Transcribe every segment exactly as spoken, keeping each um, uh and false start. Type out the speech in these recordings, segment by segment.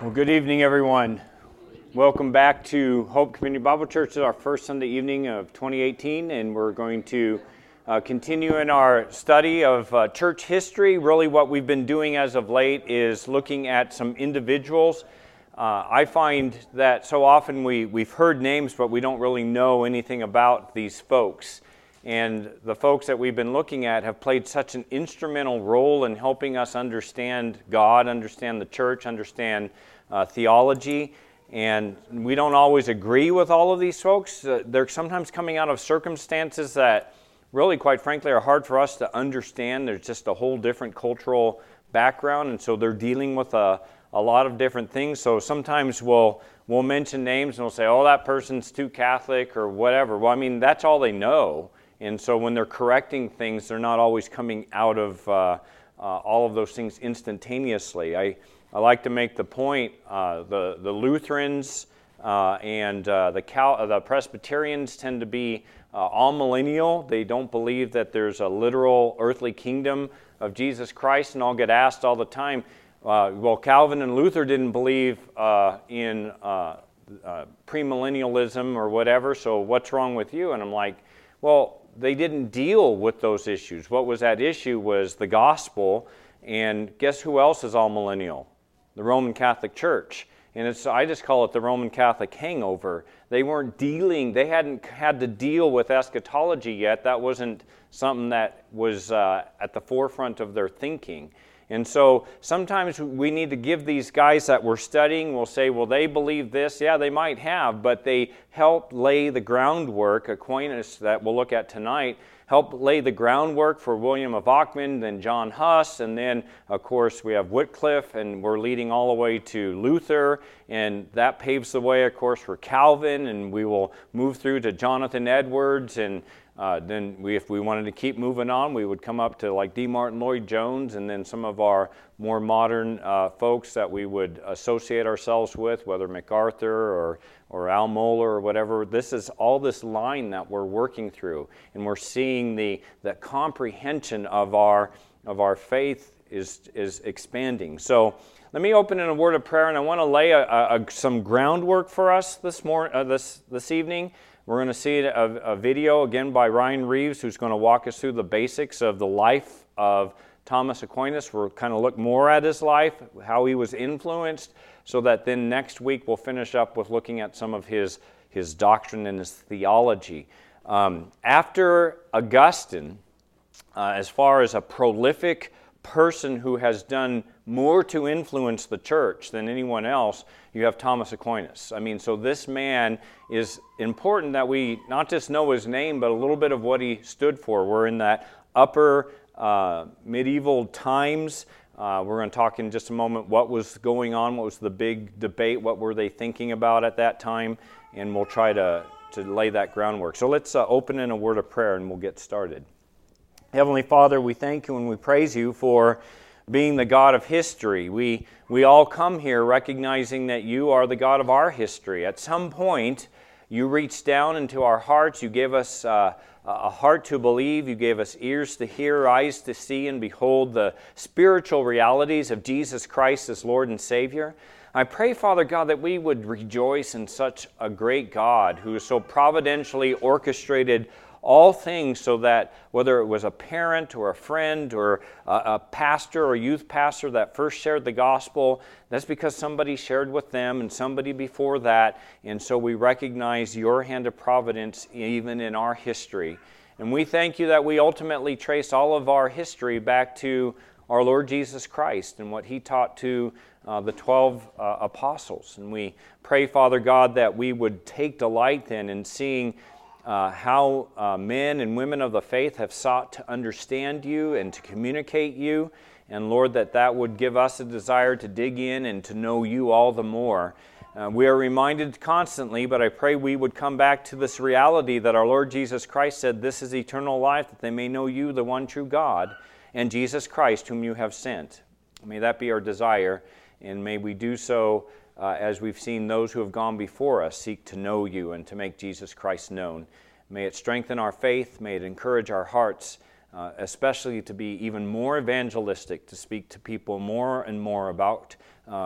Well, good evening, everyone. Welcome back to Hope Community Bible Church. It's our first Sunday evening of twenty eighteen, and we're going to uh, continue in our study of uh, church history. Really, what we've been doing as of late is looking at some individuals. Uh, I find that so often we, we've heard names, but we don't really know anything about these folks. And the folks that we've been looking at have played such an instrumental role in helping us understand God, understand the church, understand uh, theology. And we don't always agree with all of these folks. Uh, they're sometimes coming out of circumstances that really, quite frankly, are hard for us to understand. There's just a whole different cultural background, and so they're dealing with a, a lot of different things. So sometimes we'll we'll mention names and we'll say, oh, that person's too Catholic or whatever. Well, I mean, that's all they know. And so when they're correcting things, they're not always coming out of uh, uh, all of those things instantaneously. I, I like to make the point, uh, the, the Lutherans uh, and uh, the, Cal- the Presbyterians tend to be uh, all-millennial. They don't believe that there's a literal earthly kingdom of Jesus Christ, and I'll get asked all the time, uh, well, Calvin and Luther didn't believe uh, in uh, uh, premillennialism or whatever, so what's wrong with you? And I'm like, well, they didn't deal with those issues. What was at issue was the gospel, and guess who else is all millennial? The Roman Catholic Church. And it's, I just call it the Roman Catholic hangover. They weren't dealing, they hadn't had to deal with eschatology yet. That wasn't something that was uh, at the forefront of their thinking. And so sometimes we need to give these guys that we're studying, we'll say, well, they believe this. Yeah, they might have, but they helped lay the groundwork. Aquinas, that we'll look at tonight, helped lay the groundwork for William of Ockham, then John Huss, and then, of course, we have Wycliffe, and we're leading all the way to Luther, and that paves the way, of course, for Calvin, and we will move through to Jonathan Edwards, and Uh, then we, if we wanted to keep moving on, we would come up to like D. Martin Lloyd-Jones, and then some of our more modern uh, folks that we would associate ourselves with, whether MacArthur or, or Al Mohler or whatever. This is all this line that we're working through, and we're seeing the, the comprehension of our, of our faith is, is expanding. So let me open in a word of prayer, and I want to lay a, a, some groundwork for us this, mor- uh, this, this evening. We're going to see a, a video again by Ryan Reeves, who's going to walk us through the basics of the life of Thomas Aquinas. We'll kind of look more at his life, how he was influenced, so that then next week we'll finish up with looking at some of his, his doctrine and his theology. Um, after Augustine, uh, as far as a prolific person who has done more to influence the church than anyone else, you have Thomas Aquinas. I mean, so this man is important that we not just know his name, but a little bit of what he stood for. We're in that upper uh, medieval times. Uh, we're going to talk in just a moment what was going on, what was the big debate, what were they thinking about at that time, and we'll try to, to lay that groundwork. So let's uh, open in a word of prayer and we'll get started. Heavenly Father, we thank you and we praise you for being the God of history. We we all come here recognizing that you are the God of our history. At some point, you reached down into our hearts. You gave us uh, a heart to believe. You gave us ears to hear, eyes to see, and behold the spiritual realities of Jesus Christ as Lord and Savior. I pray, Father God, that we would rejoice in such a great God who has so providentially orchestrated all things so that whether it was a parent or a friend or a, a pastor or youth pastor that first shared the gospel, that's because somebody shared with them and somebody before that. And so we recognize your hand of providence even in our history. And we thank you that we ultimately trace all of our history back to our Lord Jesus Christ and what he taught to uh, the twelve uh, apostles. And we pray, Father God, that we would take delight then in seeing Uh, how uh, men and women of the faith have sought to understand you and to communicate you. And Lord, that that would give us a desire to dig in and to know you all the more. Uh, we are reminded constantly, but I pray we would come back to this reality that our Lord Jesus Christ said, this is eternal life, that they may know you, the one true God, and Jesus Christ, whom you have sent. May that be our desire, and may we do so Uh, as we've seen those who have gone before us seek to know you and to make Jesus Christ known. May it strengthen our faith, may it encourage our hearts, uh, especially to be even more evangelistic, to speak to people more and more about uh,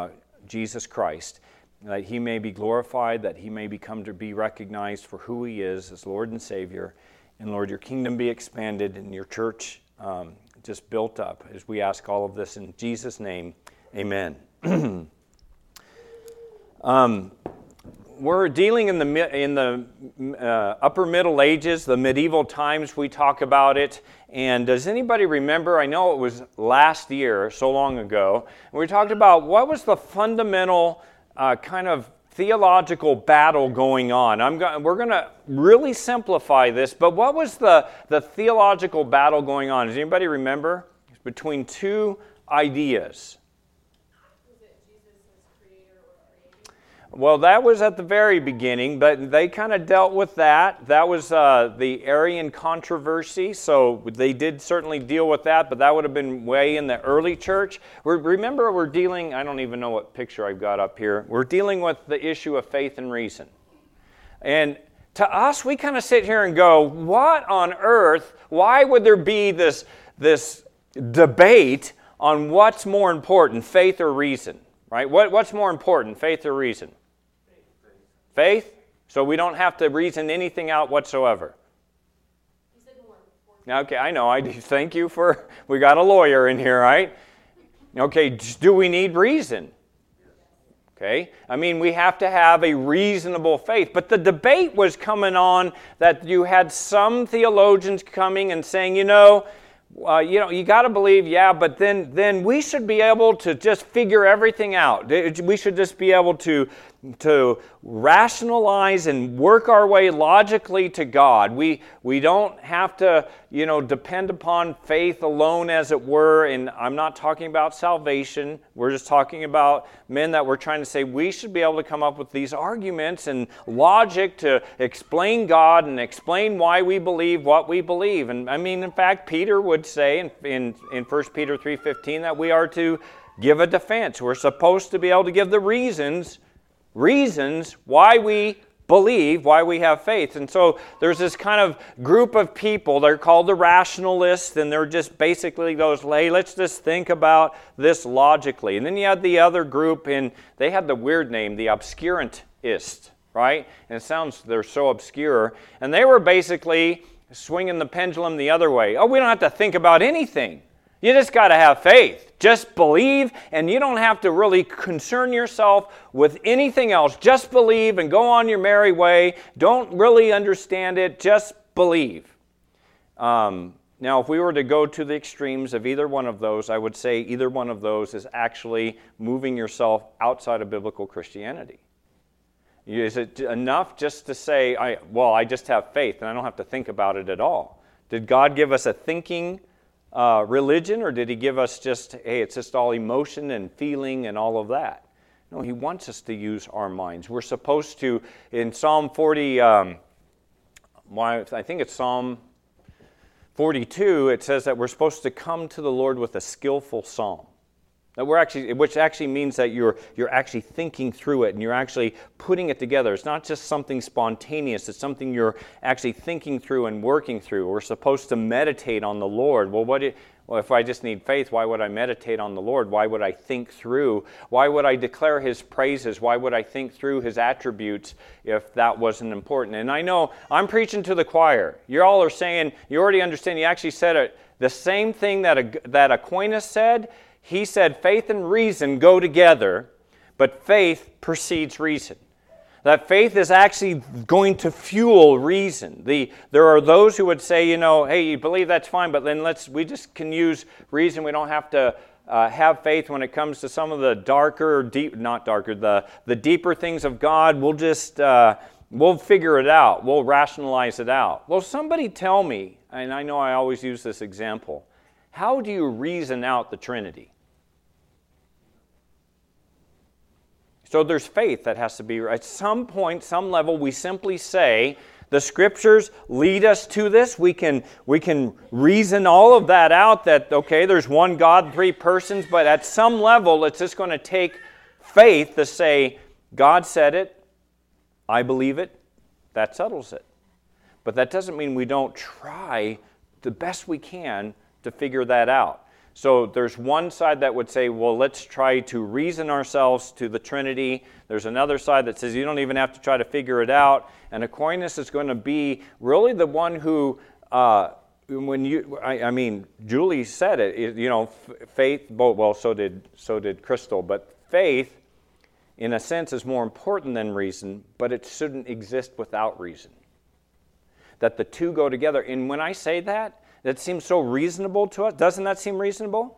Jesus Christ, that he may be glorified, that he may become to be recognized for who he is as Lord and Savior. And Lord, your kingdom be expanded and your church um, just built up, as we ask all of this in Jesus' name. Amen. um, we're dealing in the in the uh, upper Middle Ages, the medieval times. We talk about it. And does anybody remember? I know it was last year, so long ago. We talked about what was the fundamental uh, kind of theological battle going on. I'm go- we're going to really simplify this, but what was the, the theological battle going on? Does anybody remember? It's between two ideas. Was it Jesus as creator or creating? Well, that was at the very beginning, but they kind of dealt with that. That was uh, the Arian controversy, so they did certainly deal with that, but that would have been way in the early church. We're, remember, we're dealing, I don't even know what picture I've got up here. We're dealing with the issue of faith and reason. And to us, we kind of sit here and go, what on earth, why would there be this, this debate on what's more important, faith or reason? Right? What, what's more important, faith or reason? Faith? So we don't have to reason anything out whatsoever. You said more important. Okay, I know. I do. Thank you for, we got a lawyer in here, right? Okay, do we need reason? Okay, I mean, we have to have a reasonable faith. But the debate was coming on that you had some theologians coming and saying, you know, Uh, you know, you got to believe, yeah, but then then we should be able to just figure everything out. We should just be able to to rationalize and work our way logically to God. We we don't have to, you know, depend upon faith alone, as it were. And I'm not talking about salvation. We're just talking about men that we're trying to say we should be able to come up with these arguments and logic to explain God and explain why we believe what we believe. And I mean, in fact, Peter would say in in, in First Peter three fifteen that we are to give a defense. We're supposed to be able to give the reasons reasons why we believe, why we have faith. And so there's this kind of group of people, they're called the rationalists, and they're just basically those, hey, let's just think about this logically. And then you had the other group, and they had the weird name, the obscurantists, right? And it sounds, they're so obscure. And they were basically swinging the pendulum the other way. Oh, we don't have to think about anything. You just got to have faith. Just believe, and you don't have to really concern yourself with anything else. Just believe and go on your merry way. Don't really understand it. Just believe. Um, now, if we were to go to the extremes of either one of those, I would say either one of those is actually moving yourself outside of biblical Christianity. Is it enough just to say, I, well, I just have faith and I don't have to think about it at all? Did God give us a thinking Uh, religion, or did he give us just, hey, it's just all emotion and feeling and all of that? No, he wants us to use our minds. We're supposed to, in Psalm forty, um, I think it's Psalm forty-two, it says that we're supposed to come to the Lord with a skillful psalm. That we're actually, which actually means that you're you're actually thinking through it and you're actually putting it together. It's not just something spontaneous. It's something you're actually thinking through and working through. We're supposed to meditate on the Lord. Well, what? Do, well, if I just need faith, why would I meditate on the Lord? Why would I think through? Why would I declare His praises? Why would I think through His attributes if that wasn't important? And I know I'm preaching to the choir. You all are saying, you already understand. You actually said it. The same thing that that Aquinas said. He said faith and reason go together, but faith precedes reason. That faith is actually going to fuel reason. The, there are those who would say, you know, hey, you believe that's fine, but then let's we just can use reason. We don't have to uh, have faith when it comes to some of the darker, deep, not darker, the, the deeper things of God. We'll just, uh, we'll figure it out. We'll rationalize it out. Well, somebody tell me, and I know I always use this example, how do you reason out the Trinity? So there's faith that has to be, at some point, some level, we simply say, the Scriptures lead us to this. We can, we can reason all of that out, that, okay, there's one God, three persons, but at some level, it's just going to take faith to say, God said it, I believe it, that settles it. But that doesn't mean we don't try the best we can to figure that out. So there's one side that would say, well, let's try to reason ourselves to the Trinity. There's another side that says you don't even have to try to figure it out. And Aquinas is going to be really the one who, uh, when you, I, I mean, Julie said it, it you know, f- faith, well, so did, so did Crystal, but faith, in a sense, is more important than reason, but it shouldn't exist without reason. That the two go together. And when I say that, that seems so reasonable to us. Doesn't that seem reasonable?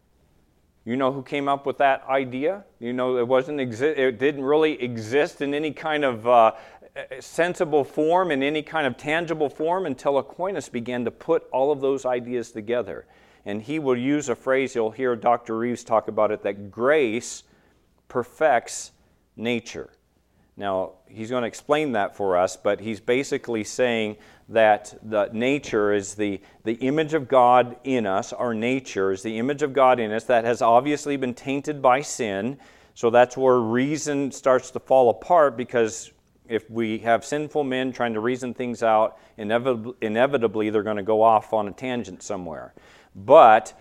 You know who came up with that idea? You know it wasn't exi- it didn't really exist in any kind of uh, sensible form, in any kind of tangible form, until Aquinas began to put all of those ideas together. And he will use a phrase, you'll hear Doctor Reeves talk about it, that grace perfects nature. Now, he's going to explain that for us, but he's basically saying that the nature is the, the image of God in us. Our nature is the image of God in us that has obviously been tainted by sin. So that's where reason starts to fall apart, because if we have sinful men trying to reason things out, inevitably, inevitably they're going to go off on a tangent somewhere. But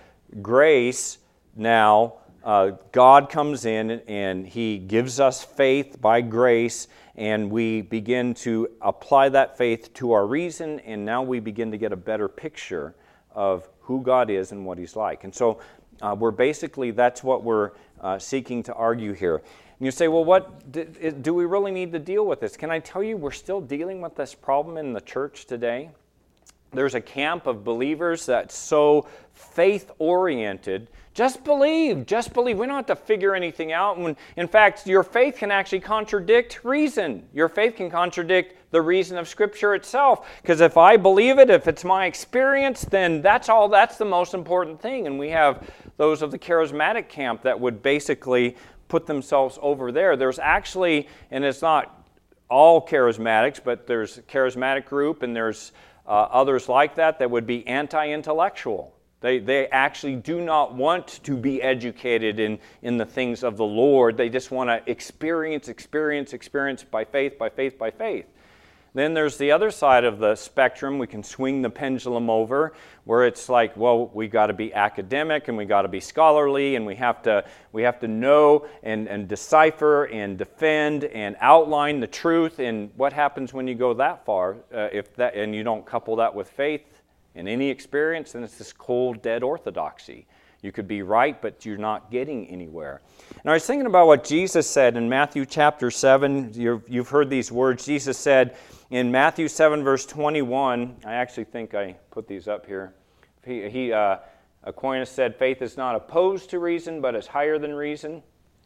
grace now, Uh, God comes in and He gives us faith by grace, and we begin to apply that faith to our reason, and now we begin to get a better picture of who God is and what He's like. And so uh, we're basically, that's what we're uh, seeking to argue here. And you say, well, what do, do we really need to deal with this? Can I tell you we're still dealing with this problem in the church today? There's a camp of believers that's so faith-oriented. Just believe, just believe. We don't have to figure anything out. When, in fact, your faith can actually contradict reason. Your faith can contradict the reason of Scripture itself. Because if I believe it, if it's my experience, then that's all, that's the most important thing. And we have those of the charismatic camp that would basically put themselves over there. There's actually, and it's not all charismatics, but there's a charismatic group and there's uh, others like that that would be anti-intellectual. They they actually do not want to be educated in, in the things of the Lord. They just want to experience, experience, experience by faith, by faith, by faith. Then there's the other side of the spectrum. We can swing the pendulum over, where it's like, well, we got to be academic and we got to be scholarly, and we have to we have to know and, and decipher and defend and outline the truth. And what happens when you go that far? Uh, if that and you don't couple that with faith in any experience, then it's this cold, dead orthodoxy. You could be right, but you're not getting anywhere. And I was thinking about what Jesus said in Matthew chapter seven. You've, you've heard these words. Jesus said in Matthew seven, verse twenty-one, I actually think I put these up here. He, he uh, Aquinas said, faith is not opposed to reason, but is higher than reason.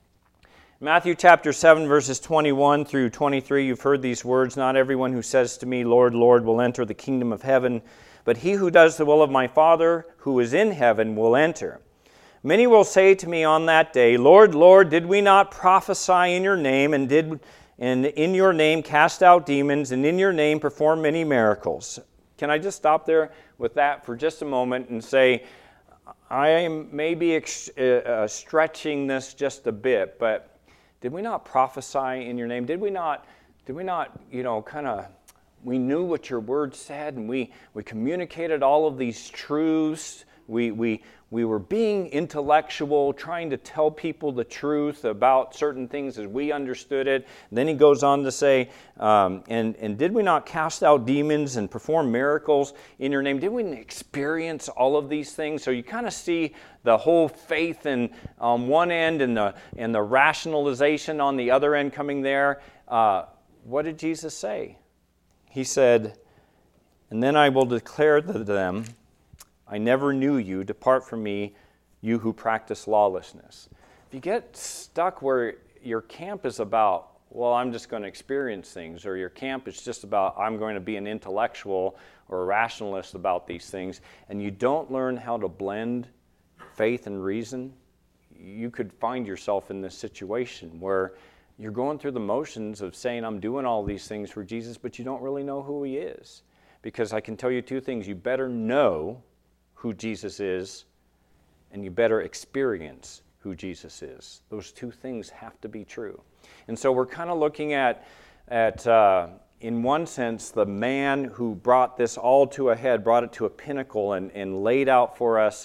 Matthew chapter seven, verses twenty-one through twenty-three, you've heard these words. Not everyone who says to me, Lord, Lord, will enter the kingdom of heaven, but he who does the will of my Father who is in heaven will enter. Many will say to me on that day, Lord, Lord, did we not prophesy in your name, and did and in your name cast out demons, and in your name perform many miracles? Can I just stop there with that for just a moment and say, I am maybe ex- uh, stretching this just a bit, but did we not prophesy in your name? Did we not, did we not, you know, kind of, we knew what your word said, and we, we communicated all of these truths. We, we, we were being intellectual, trying to tell people the truth about certain things as we understood it. And then he goes on to say, um, and, and did we not cast out demons and perform miracles in your name? Did we experience all of these things? So you kind of see the whole faith in on one end and the, and the rationalization on the other end coming there. Uh, what did Jesus say? He said, and then I will declare to them, I never knew you. Depart from me, you who practice lawlessness. If you get stuck where your camp is about, well, I'm just going to experience things, or your camp is just about, I'm going to be an intellectual or a rationalist about these things, and you don't learn how to blend faith and reason, you could find yourself in this situation where you're going through the motions of saying, I'm doing all these things for Jesus, but you don't really know who he is. Because I can tell you two things. You better know who Jesus is, and you better experience who Jesus is. Those two things have to be true. And so we're kind of looking at, at uh, in one sense, the man who brought this all to a head, brought it to a pinnacle, and, and laid out for us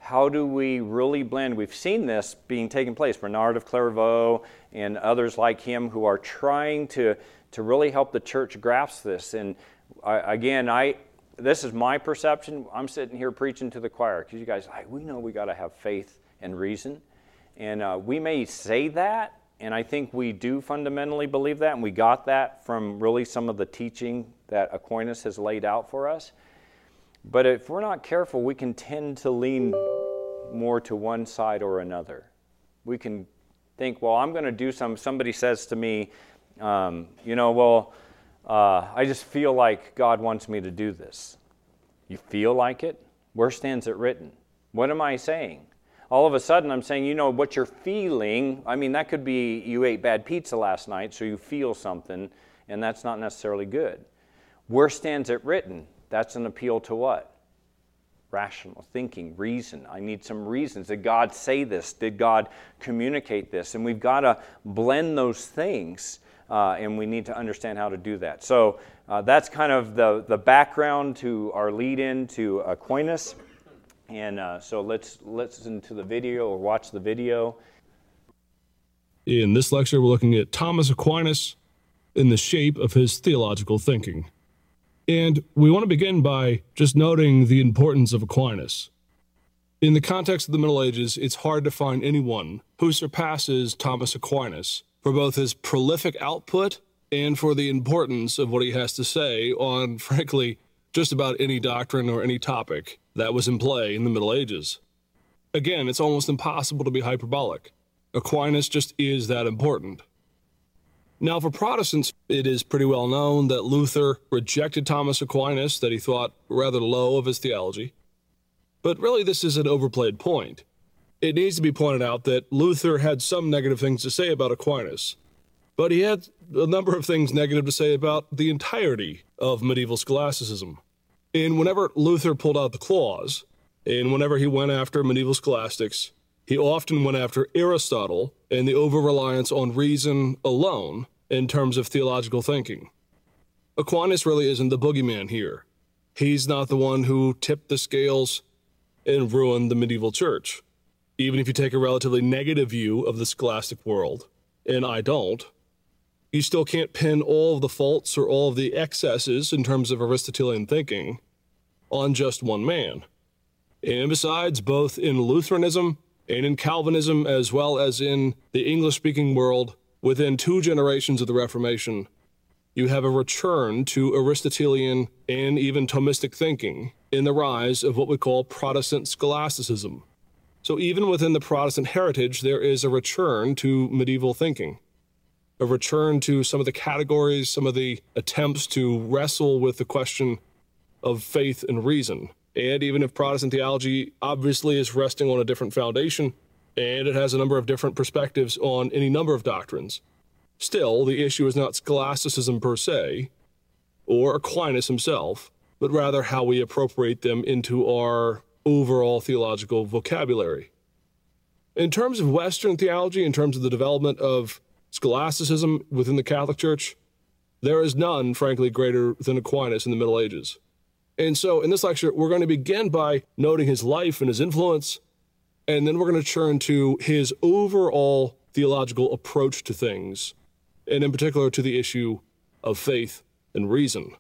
how do we really blend? We've seen this being taking place. Bernard of Clairvaux and others like him who are trying to, to really help the church grasp this. And I, again, I this is my perception. I'm sitting here preaching to the choir because you guys, I, we know we got to have faith and reason. And uh, we may say that, and I think we do fundamentally believe that, and we got that from really some of the teaching that Aquinas has laid out for us. But if we're not careful, we can tend to lean more to one side or another. We can think, well, I'm going to do some, somebody says to me, um, you know, well, uh, I just feel like God wants me to do this. You feel like it? Where stands it written? What am I saying? All of a sudden I'm saying, you know, what you're feeling, I mean, that could be you ate bad pizza last night, so you feel something, and that's not necessarily good. Where stands it written? That's an appeal to what? Rational thinking, reason. I need some reasons. Did God say this? Did God communicate this? And we've got to blend those things, uh, and we need to understand how to do that. So uh, that's kind of the, the background to our lead-in to Aquinas. And uh, so let's listen to the video or watch the video. In this lecture, we're looking at Thomas Aquinas in the shape of his theological thinking. And we want to begin by just noting the importance of Aquinas. In the context of the Middle Ages, it's hard to find anyone who surpasses Thomas Aquinas for both his prolific output and for the importance of what he has to say on, frankly, just about any doctrine or any topic that was in play in the Middle Ages. Again, it's almost impossible to be hyperbolic. Aquinas just is that important. Now, for Protestants, it is pretty well known that Luther rejected Thomas Aquinas, that he thought rather low of his theology. But really, this is an overplayed point. It needs to be pointed out that Luther had some negative things to say about Aquinas, but he had a number of things negative to say about the entirety of medieval scholasticism. And whenever Luther pulled out the claws, and whenever he went after medieval scholastics, he often went after Aristotle and the over-reliance on reason alone in terms of theological thinking. Aquinas really isn't the boogeyman here. He's not the one who tipped the scales and ruined the medieval church. Even if you take a relatively negative view of the scholastic world, and I don't, you still can't pin all of the faults or all of the excesses in terms of Aristotelian thinking on just one man. And besides, both in Lutheranism and in Calvinism, as well as in the English-speaking world, within two generations of the Reformation, you have a return to Aristotelian and even Thomistic thinking in the rise of what we call Protestant scholasticism. So even within the Protestant heritage, there is a return to medieval thinking, a return to some of the categories, some of the attempts to wrestle with the question of faith and reason. And even if Protestant theology obviously is resting on a different foundation, and it has a number of different perspectives on any number of doctrines, still, the issue is not scholasticism per se, or Aquinas himself, but rather how we appropriate them into our overall theological vocabulary. In terms of Western theology, in terms of the development of scholasticism within the Catholic Church, there is none, frankly, greater than Aquinas in the Middle Ages. And so in this lecture, we're going to begin by noting his life and his influence, and then we're going to turn to his overall theological approach to things, and in particular to the issue of faith and reason.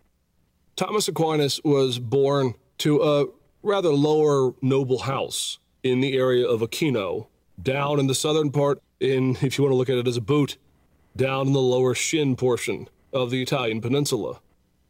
Thomas Aquinas was born to a rather lower noble house in the area of Aquino, down in the southern part, in, if you want to look at it as a boot, down in the lower Shin portion of the Italian peninsula.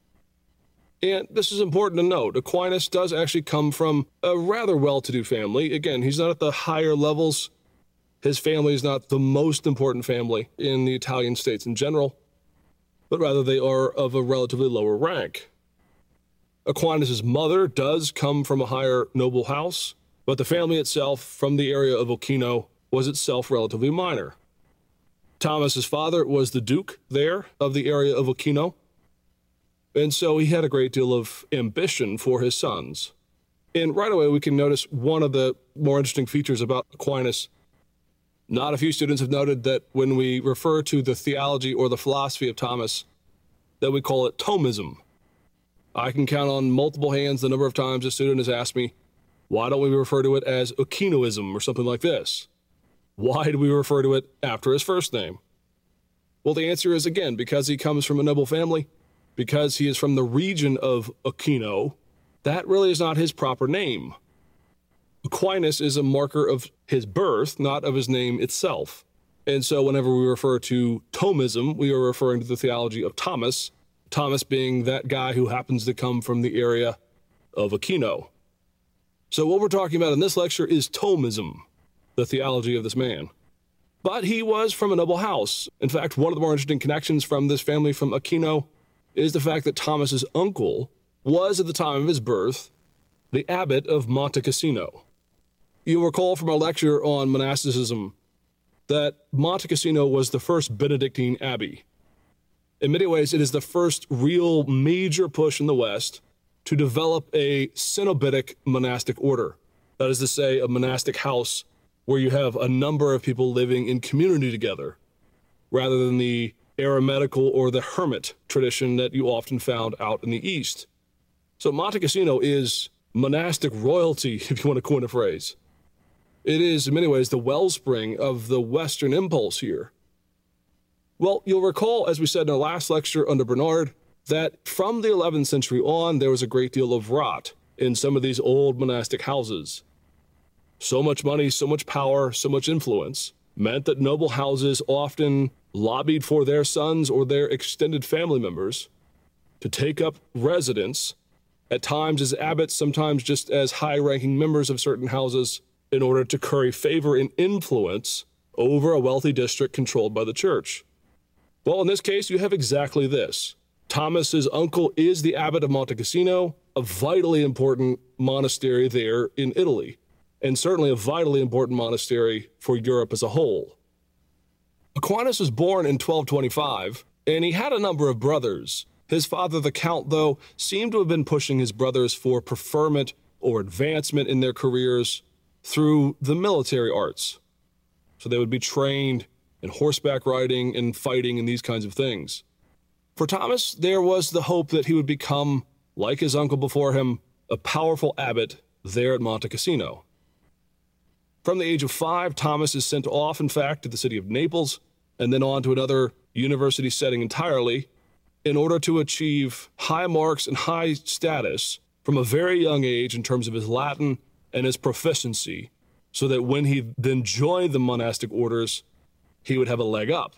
And this is important to note. Aquinas does actually come from a rather well-to-do family. Again, he's not at the higher levels. His family is not the most important family in the Italian states in general, but rather they are of a relatively lower rank. Aquinas' mother does come from a higher noble house, but the family itself from the area of Aquino was itself relatively minor. Thomas's father was the duke there of the area of Aquino, and so he had a great deal of ambition for his sons. And right away we can notice one of the more interesting features about Aquinas. Not a few students have noted that when we refer to the theology or the philosophy of Thomas, that we call it Thomism. I can count on multiple hands the number of times a student has asked me, Why don't we refer to it as Aquinoism or something like this? Why do we refer to it after his first name? Well, the answer is, again, because he comes from a noble family, because he is from the region of Aquino. That really is not his proper name. Aquinas is a marker of his birth, not of his name itself. And so whenever we refer to Thomism, we are referring to the theology of Thomas, Thomas being that guy who happens to come from the area of Aquino. So what we're talking about in this lecture is Thomism, the theology of this man. But he was from a noble house. In fact, one of the more interesting connections from this family from Aquino is the fact that Thomas's uncle was, at the time of his birth, the abbot of Monte Cassino. You'll recall from our lecture on monasticism that Monte Cassino was the first Benedictine abbey. In many ways, it is the first real major push in the West to develop a cenobitic monastic order. That is to say, a monastic house where you have a number of people living in community together, rather than the eremitical or the hermit tradition that you often found out in the East. So Monte Cassino is monastic royalty, if you want to coin a phrase. It is, in many ways, the wellspring of the Western impulse here. Well, you'll recall, as we said in our last lecture under Bernard, that from the eleventh century on, there was a great deal of rot in some of these old monastic houses. So much money, so much power, so much influence meant that noble houses often lobbied for their sons or their extended family members to take up residence, at times as abbots, sometimes just as high-ranking members of certain houses, in order to curry favor and influence over a wealthy district controlled by the church. Well, in this case, you have exactly this. Thomas's uncle is the abbot of Monte Cassino, a vitally important monastery there in Italy, and certainly a vitally important monastery for Europe as a whole. Aquinas was born in twelve twenty-five, and he had a number of brothers. His father, the Count, though, seemed to have been pushing his brothers for preferment or advancement in their careers through the military arts. So they would be trained in horseback riding and fighting and these kinds of things. For Thomas, there was the hope that he would become, like his uncle before him, a powerful abbot there at Monte Cassino. From the age of five, Thomas is sent off, in fact, to the city of Naples, and then on to another university setting entirely, in order to achieve high marks and high status from a very young age in terms of his Latin and his proficiency, so that when he then joined the monastic orders, he would have a leg up.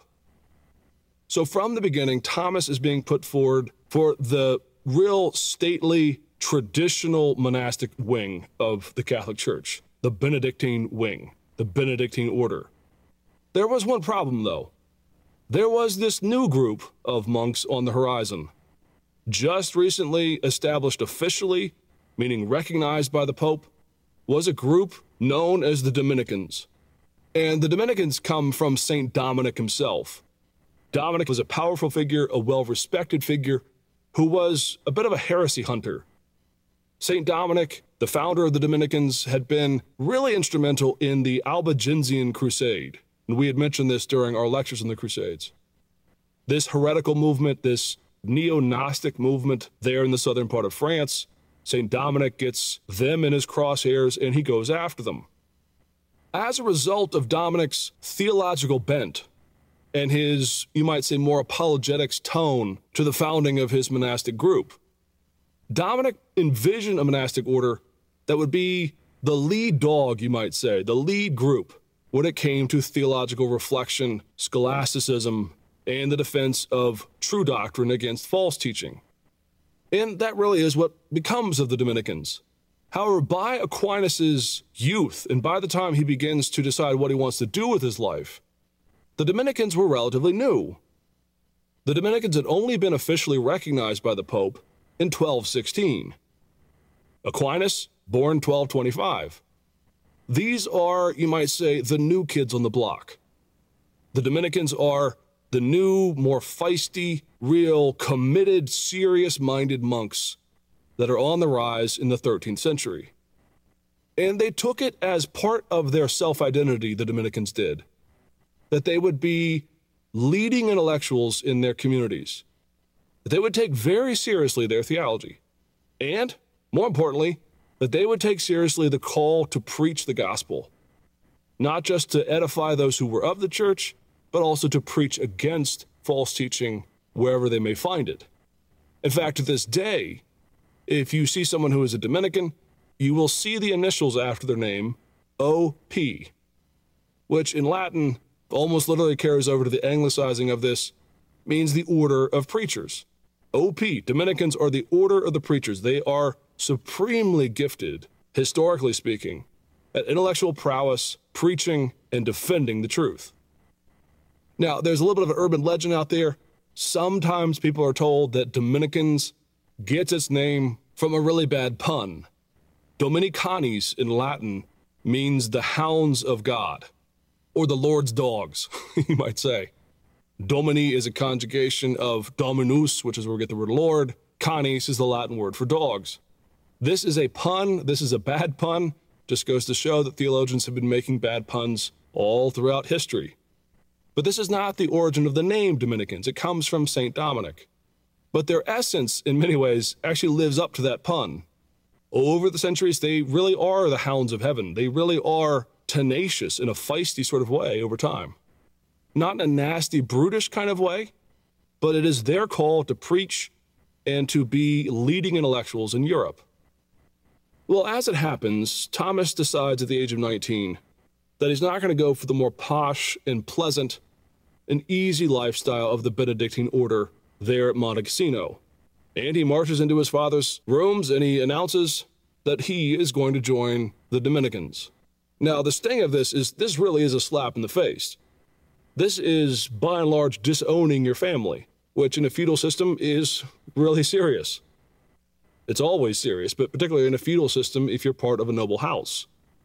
So from the beginning, Thomas is being put forward for the real stately, traditional monastic wing of the Catholic Church, the Benedictine wing, the Benedictine order. There was one problem, though. There was this new group of monks on the horizon, just recently established officially, meaning recognized by the Pope, was a group known as the Dominicans. And the Dominicans come from Saint Dominic himself. Dominic was a powerful figure, a well-respected figure, who was a bit of a heresy hunter. Saint Dominic, the founder of the Dominicans, had been really instrumental in the Albigensian Crusade. And we had mentioned this during our lectures on the Crusades. This heretical movement, this neo-Gnostic movement there in the southern part of France, Saint Dominic gets them in his crosshairs and he goes after them. As a result of Dominic's theological bent and his, you might say, more apologetics tone to the founding of his monastic group, Dominic envisioned a monastic order that would be the lead dog, you might say, the lead group when it came to theological reflection, scholasticism, and the defense of true doctrine against false teaching. And that really is what becomes of the Dominicans. However, by Aquinas' youth, and by the time he begins to decide what he wants to do with his life, the Dominicans were relatively new. The Dominicans had only been officially recognized by the Pope in twelve sixteen. Aquinas, born twelve twenty-five. These are, you might say, the new kids on the block. The Dominicans are the new, more feisty, real, committed, serious-minded monks that are on the rise in the thirteenth century. And they took it as part of their self-identity, the Dominicans did, that they would be leading intellectuals in their communities, that they would take very seriously their theology, and, more importantly, that they would take seriously the call to preach the gospel, not just to edify those who were of the church, but also to preach against false teaching wherever they may find it. In fact, to this day, if you see someone who is a Dominican, you will see the initials after their name, O P, which in Latin almost literally carries over to the anglicizing of this, means the order of preachers. O P, Dominicans are the order of the preachers. They are supremely gifted, historically speaking, at intellectual prowess, preaching, and defending the truth. Now, there's a little bit of an urban legend out there. Sometimes people are told that Dominicans gets its name from a really bad pun. Dominicanis in Latin means the hounds of God, or the Lord's dogs, you might say. Domini is a conjugation of dominus, which is where we get the word Lord. Canis is the Latin word for dogs. This is a pun. This is a bad pun. Just goes to show that theologians have been making bad puns all throughout history. But this is not the origin of the name Dominicans. It comes from Saint Dominic. But their essence, in many ways, actually lives up to that pun. Over the centuries, they really are the hounds of heaven. They really are tenacious in a feisty sort of way over time. Not in a nasty, brutish kind of way, but it is their call to preach and to be leading intellectuals in Europe. Well, as it happens, Thomas decides at the age of nineteen that he's not going to go for the more posh and pleasant and easy lifestyle of the Benedictine order there at Monte Cassino. And he marches into his father's rooms and he announces that he is going to join the Dominicans. Now, the sting of this is this really is a slap in the face. This is, by and large, disowning your family, which in a feudal system is really serious. It's always serious, but particularly in a feudal system if you're part of a noble house.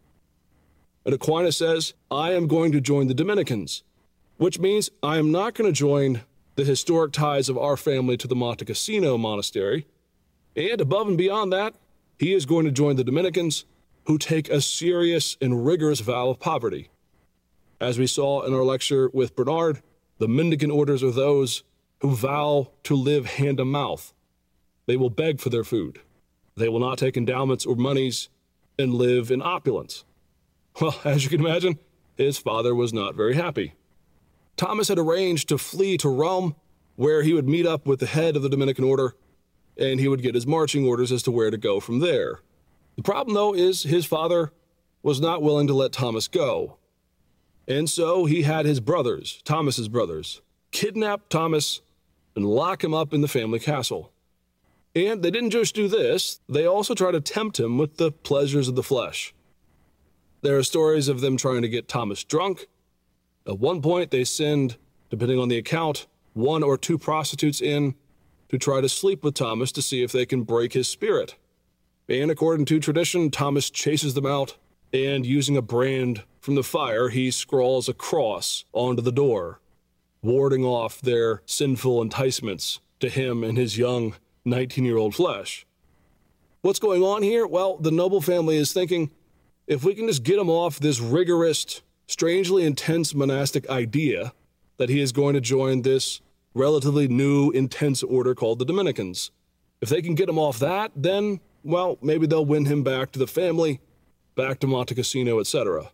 And Aquinas says, I am going to join the Dominicans, which means I am not going to join the historic ties of our family to the Monte Cassino monastery. And above and beyond that, he is going to join the Dominicans, who take a serious and rigorous vow of poverty. As we saw in our lecture with Bernard, the mendicant orders are those who vow to live hand to mouth. They will beg for their food. They will not take endowments or monies and live in opulence. Well, as you can imagine, his father was not very happy. Thomas had arranged to flee to Rome, where he would meet up with the head of the Dominican order, and he would get his marching orders as to where to go from there. The problem, though, is his father was not willing to let Thomas go. And so he had his brothers, Thomas's brothers, kidnap Thomas and lock him up in the family castle. And they didn't just do this, they also tried to tempt him with the pleasures of the flesh. There are stories of them trying to get Thomas drunk. At one point, they send, depending on the account, one or two prostitutes in to try to sleep with Thomas to see if they can break his spirit. And according to tradition, Thomas chases them out, and using a brand from the fire, he scrawls a cross onto the door, warding off their sinful enticements to him and his young nineteen-year-old flesh. What's going on here? Well, the noble family is thinking, if we can just get him off this rigorous, strangely intense monastic idea that he is going to join this relatively new, intense order called the Dominicans. If they can get him off that, then, well, maybe they'll win him back to the family, back to Monte Cassino, et cetera.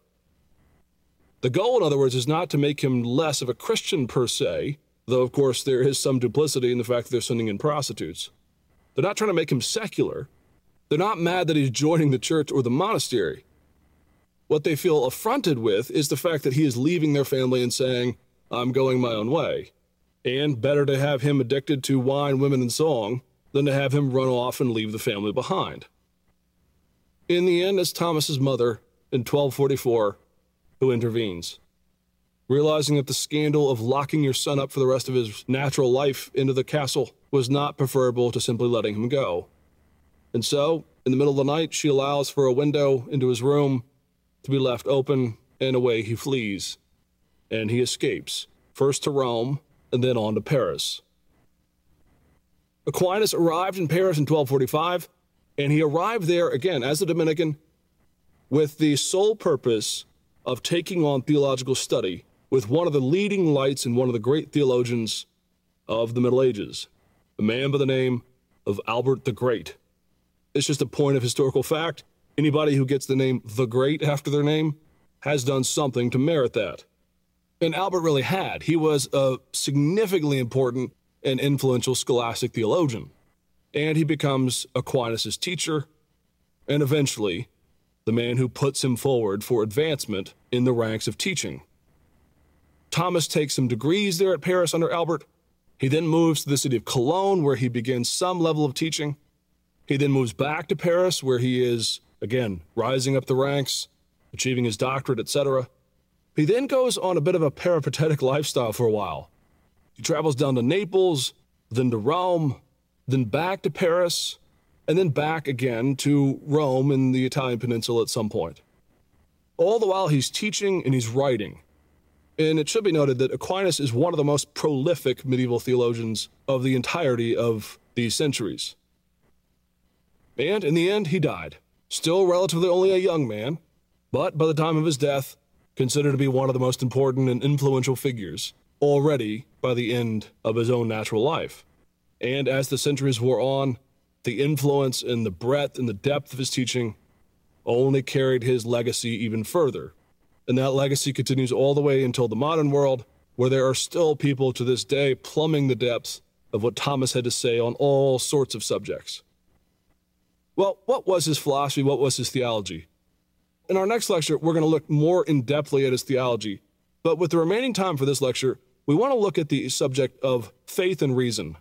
The goal, in other words, is not to make him less of a Christian per se, though, of course, there is some duplicity in the fact that they're sending in prostitutes. They're not trying to make him secular. They're not mad that he's joining the church or the monastery. What they feel affronted with is the fact that he is leaving their family and saying, I'm going my own way. And better to have him addicted to wine, women, and song than to have him run off and leave the family behind. In the end, it's Thomas's mother in twelve forty-four who intervenes. Realizing that the scandal of locking your son up for the rest of his natural life into the castle was not preferable to simply letting him go. And so, in the middle of the night, she allows for a window into his room to be left open, and away he flees. And he escapes, first to Rome, and then on to Paris. Aquinas arrived in Paris in twelve forty-five, and he arrived there, again, as a Dominican, with the sole purpose of taking on theological study with one of the leading lights and one of the great theologians of the Middle Ages, a man by the name of Albert the Great. It's just a point of historical fact. Anybody who gets the name the Great after their name has done something to merit that. And Albert really had. He was a significantly important and influential scholastic theologian. And he becomes Aquinas' teacher, and eventually the man who puts him forward for advancement in the ranks of teaching. Thomas takes some degrees there at Paris under Albert. He then moves to the city of Cologne, where he begins some level of teaching. He then moves back to Paris, where he is, again, rising up the ranks, achieving his doctorate, et cetera. He then goes on a bit of a peripatetic lifestyle for a while. He travels down to Naples, then to Rome, then back to Paris, and then back again to Rome in the Italian peninsula at some point. All the while he's teaching and he's writing. And it should be noted that Aquinas is one of the most prolific medieval theologians of the entirety of these centuries. And in the end, he died. Still relatively only a young man, but by the time of his death, considered to be one of the most important and influential figures already by the end of his own natural life. And as the centuries wore on, the influence and the breadth and the depth of his teaching only carried his legacy even further. And that legacy continues all the way until the modern world, where there are still people to this day plumbing the depths of what Thomas had to say on all sorts of subjects. Well, what was his philosophy? What was his theology? In our next lecture, we're going to look more in-depthly at his theology. But with the remaining time for this lecture, we want to look at the subject of faith and reason.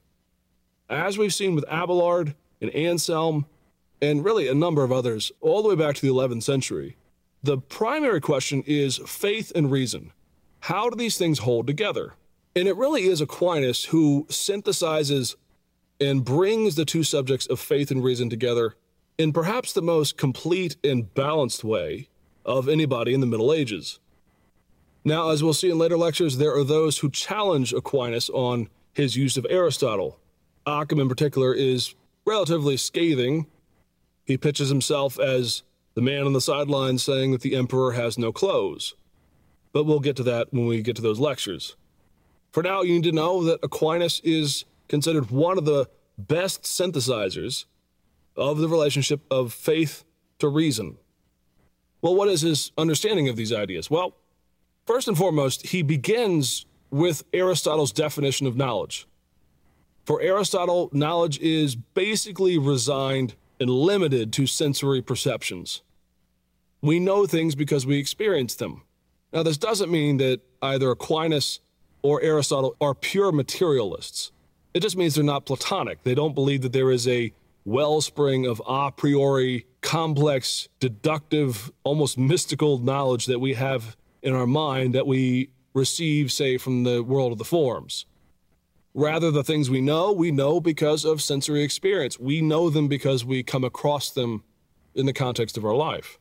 As we've seen with Abelard and Anselm, and really a number of others, all the way back to the eleventh century, the primary question is faith and reason. How do these things hold together? And it really is Aquinas who synthesizes and brings the two subjects of faith and reason together in perhaps the most complete and balanced way of anybody in the Middle Ages. Now, as we'll see in later lectures, there are those who challenge Aquinas on his use of Aristotle. Occam, in particular, is relatively scathing. He pitches himself as the man on the sidelines saying that the emperor has no clothes. But we'll get to that when we get to those lectures. For now, you need to know that Aquinas is considered one of the best synthesizers of the relationship of faith to reason. Well, what is his understanding of these ideas? Well, first and foremost, he begins with Aristotle's definition of knowledge. For Aristotle, knowledge is basically resigned and limited to sensory perceptions. We know things because we experience them. Now, this doesn't mean that either Aquinas or Aristotle are pure materialists. It just means they're not Platonic. They don't believe that there is a wellspring of a priori, complex, deductive, almost mystical knowledge that we have in our mind that we receive, say, from the world of the forms. Rather, the things we know, we know because of sensory experience. We know them because we come across them in the context of our life.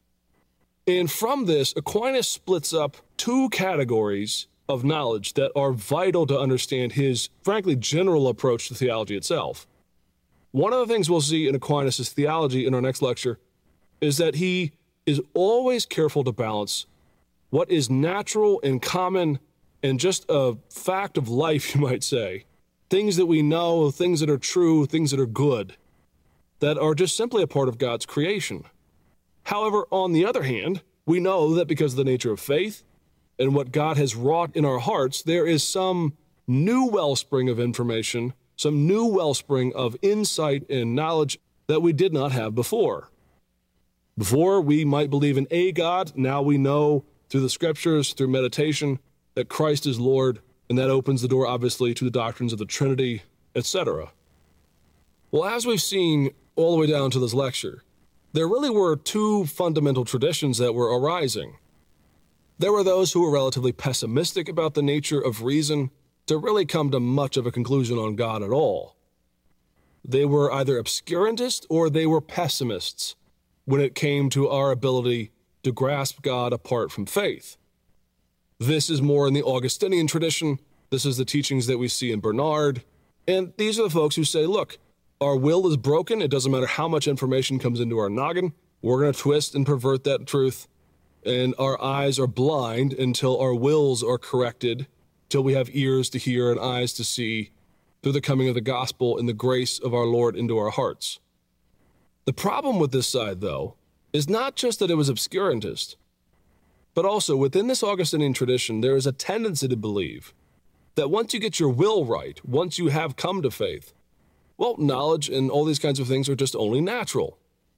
And from this, Aquinas splits up two categories of knowledge that are vital to understand his, frankly, general approach to theology itself. One of the things we'll see in Aquinas' theology in our next lecture is that he is always careful to balance what is natural and common and just a fact of life, you might say, things that we know, things that are true, things that are good, that are just simply a part of God's creation. However, on the other hand, we know that because of the nature of faith and what God has wrought in our hearts, there is some new wellspring of information, some new wellspring of insight and knowledge that we did not have before. Before, we might believe in a God. Now we know through the scriptures, through meditation, that Christ is Lord, and that opens the door, obviously, to the doctrines of the Trinity, et cetera. Well, as we've seen all the way down to this lecture, there really were two fundamental traditions that were arising. There were those who were relatively pessimistic about the nature of reason to really come to much of a conclusion on God at all. They were either obscurantists or they were pessimists when it came to our ability to grasp God apart from faith. This is more in the Augustinian tradition. This is the teachings that we see in Bernard. And these are the folks who say, look, our will is broken. It doesn't matter how much information comes into our noggin. We're going to twist and pervert that truth. And our eyes are blind until our wills are corrected, till we have ears to hear and eyes to see through the coming of the gospel and the grace of our Lord into our hearts. The problem with this side, though, is not just that it was obscurantist, but also within this Augustinian tradition, there is a tendency to believe that once you get your will right, once you have come to faith, well, knowledge and all these kinds of things are just only natural.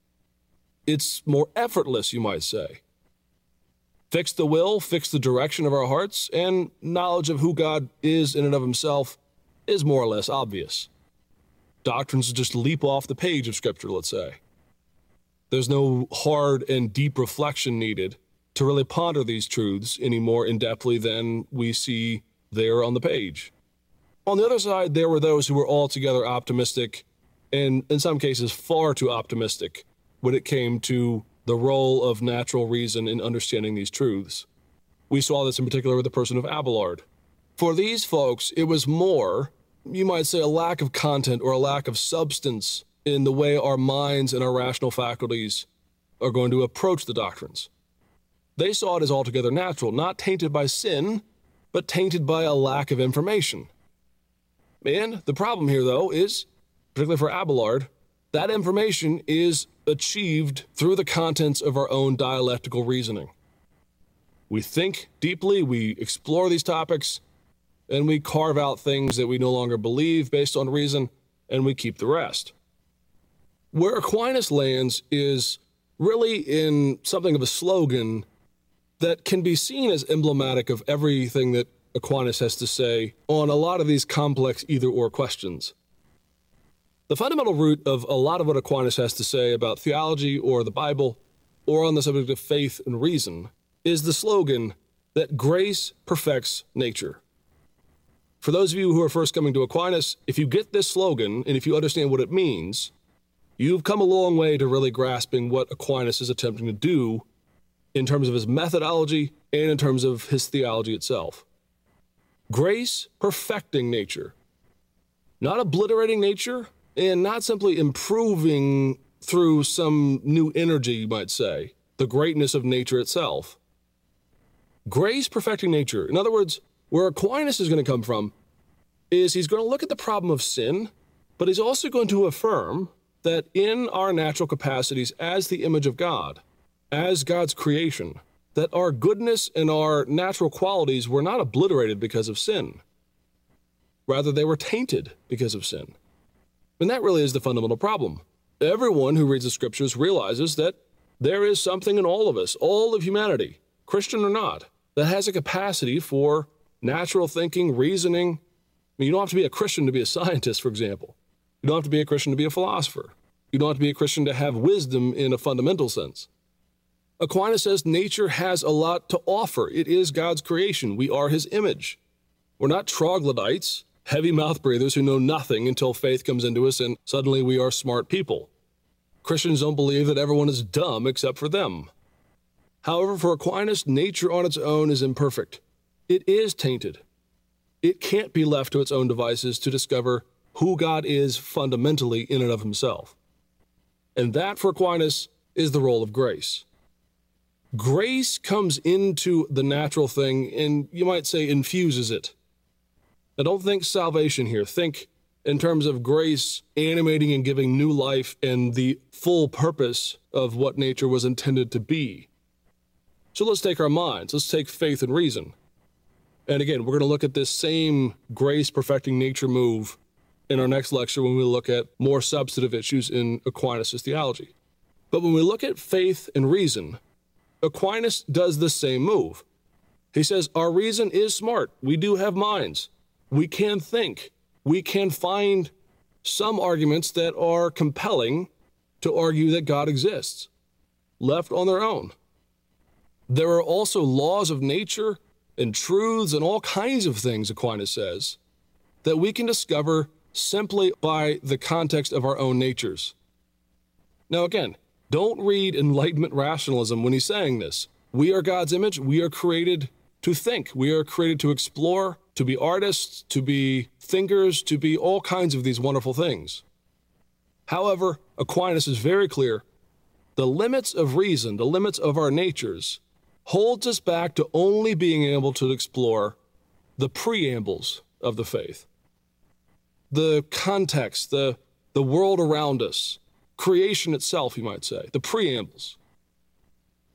It's more effortless, you might say. Fix the will, fix the direction of our hearts, and knowledge of who God is in and of himself is more or less obvious. Doctrines just leap off the page of Scripture, let's say. There's no hard and deep reflection needed to really ponder these truths any more in-depthly than we see there on the page. On the other side, there were those who were altogether optimistic, and in some cases far too optimistic, when it came to the role of natural reason in understanding these truths. We saw this in particular with the person of Abelard. For these folks, it was more, you might say, a lack of content or a lack of substance in the way our minds and our rational faculties are going to approach the doctrines. They saw it as altogether natural, not tainted by sin, but tainted by a lack of information. And the problem here, though, is, particularly for Abelard, that information is achieved through the contents of our own dialectical reasoning. We think deeply, we explore these topics, and we carve out things that we no longer believe based on reason, and we keep the rest. Where Aquinas lands is really in something of a slogan that can be seen as emblematic of everything that Aquinas has to say on a lot of these complex either-or questions. The fundamental root of a lot of what Aquinas has to say about theology or the Bible, or on the subject of faith and reason, is the slogan that grace perfects nature. For those of you who are first coming to Aquinas, if you get this slogan and if you understand what it means, you've come a long way to really grasping what Aquinas is attempting to do in terms of his methodology and in terms of his theology itself. Grace perfecting nature. Not obliterating nature, and not simply improving through some new energy, you might say, the greatness of nature itself. Grace perfecting nature. In other words, where Aquinas is going to come from is he's going to look at the problem of sin, but he's also going to affirm that in our natural capacities as the image of God, as God's creation, that our goodness and our natural qualities were not obliterated because of sin. Rather, they were tainted because of sin. And that really is the fundamental problem. Everyone who reads the Scriptures realizes that there is something in all of us, all of humanity, Christian or not, that has a capacity for natural thinking, reasoning. I mean, you don't have to be a Christian to be a scientist, for example. You don't have to be a Christian to be a philosopher. You don't have to be a Christian to have wisdom in a fundamental sense. Aquinas says nature has a lot to offer. It is God's creation. We are his image. We're not troglodytes, heavy mouth breathers who know nothing until faith comes into us and suddenly we are smart people. Christians don't believe that everyone is dumb except for them. However, for Aquinas, nature on its own is imperfect. It is tainted. It can't be left to its own devices to discover who God is fundamentally in and of himself. And that, for Aquinas, is the role of grace. Grace comes into the natural thing and, you might say, infuses it. Now, don't think salvation here. Think in terms of grace animating and giving new life and the full purpose of what nature was intended to be. So let's take our minds. Let's take faith and reason. And again, we're going to look at this same grace perfecting nature move in our next lecture when we look at more substantive issues in Aquinas' theology. But when we look at faith and reason, Aquinas does the same move. He says, our reason is smart. We do have minds. We can think. We can find some arguments that are compelling to argue that God exists, left on their own. There are also laws of nature and truths and all kinds of things, Aquinas says, that we can discover simply by the context of our own natures. Now again, don't read Enlightenment rationalism when he's saying this. We are God's image. We are created to think. We are created to explore, to be artists, to be thinkers, to be all kinds of these wonderful things. However, Aquinas is very clear. The limits of reason, the limits of our natures, holds us back to only being able to explore the preambles of the faith. The context, the, the world around us, creation itself, you might say, the preambles.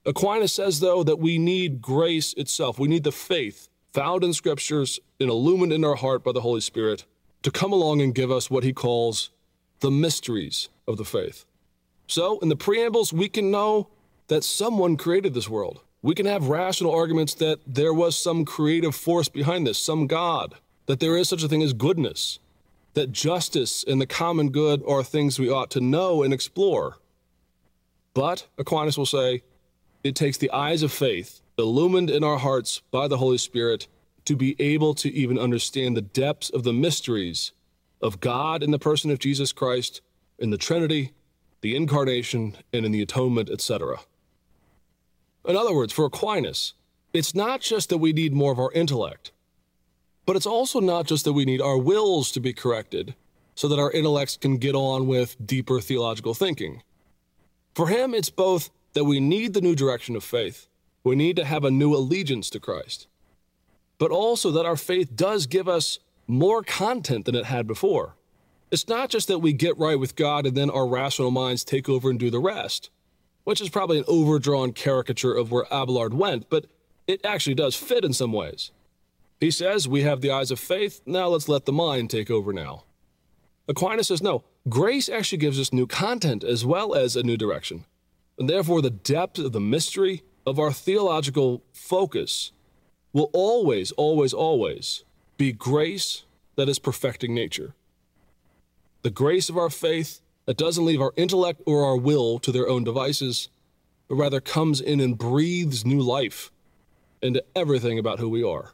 Aquinas says, though, that we need grace itself. We need the faith found in Scriptures and illumined in our heart by the Holy Spirit to come along and give us what he calls the mysteries of the faith. So, in the preambles, we can know that someone created this world. We can have rational arguments that there was some creative force behind this, some God, that there is such a thing as goodness, that justice and the common good are things we ought to know and explore. But, Aquinas will say, it takes the eyes of faith, illumined in our hearts by the Holy Spirit, to be able to even understand the depths of the mysteries of God in the person of Jesus Christ, in the Trinity, the Incarnation, and in the atonement, et cetera. In other words, for Aquinas, it's not just that we need more of our intellect, but it's also not just that we need our wills to be corrected so that our intellects can get on with deeper theological thinking. For him, it's both that we need the new direction of faith, we need to have a new allegiance to Christ, but also that our faith does give us more content than it had before. It's not just that we get right with God and then our rational minds take over and do the rest, which is probably an overdrawn caricature of where Abelard went, but it actually does fit in some ways. He says, we have the eyes of faith, now let's let the mind take over now. Aquinas says, no, grace actually gives us new content as well as a new direction. And therefore, the depth of the mystery of our theological focus will always, always, always be grace that is perfecting nature. The grace of our faith that doesn't leave our intellect or our will to their own devices, but rather comes in and breathes new life into everything about who we are.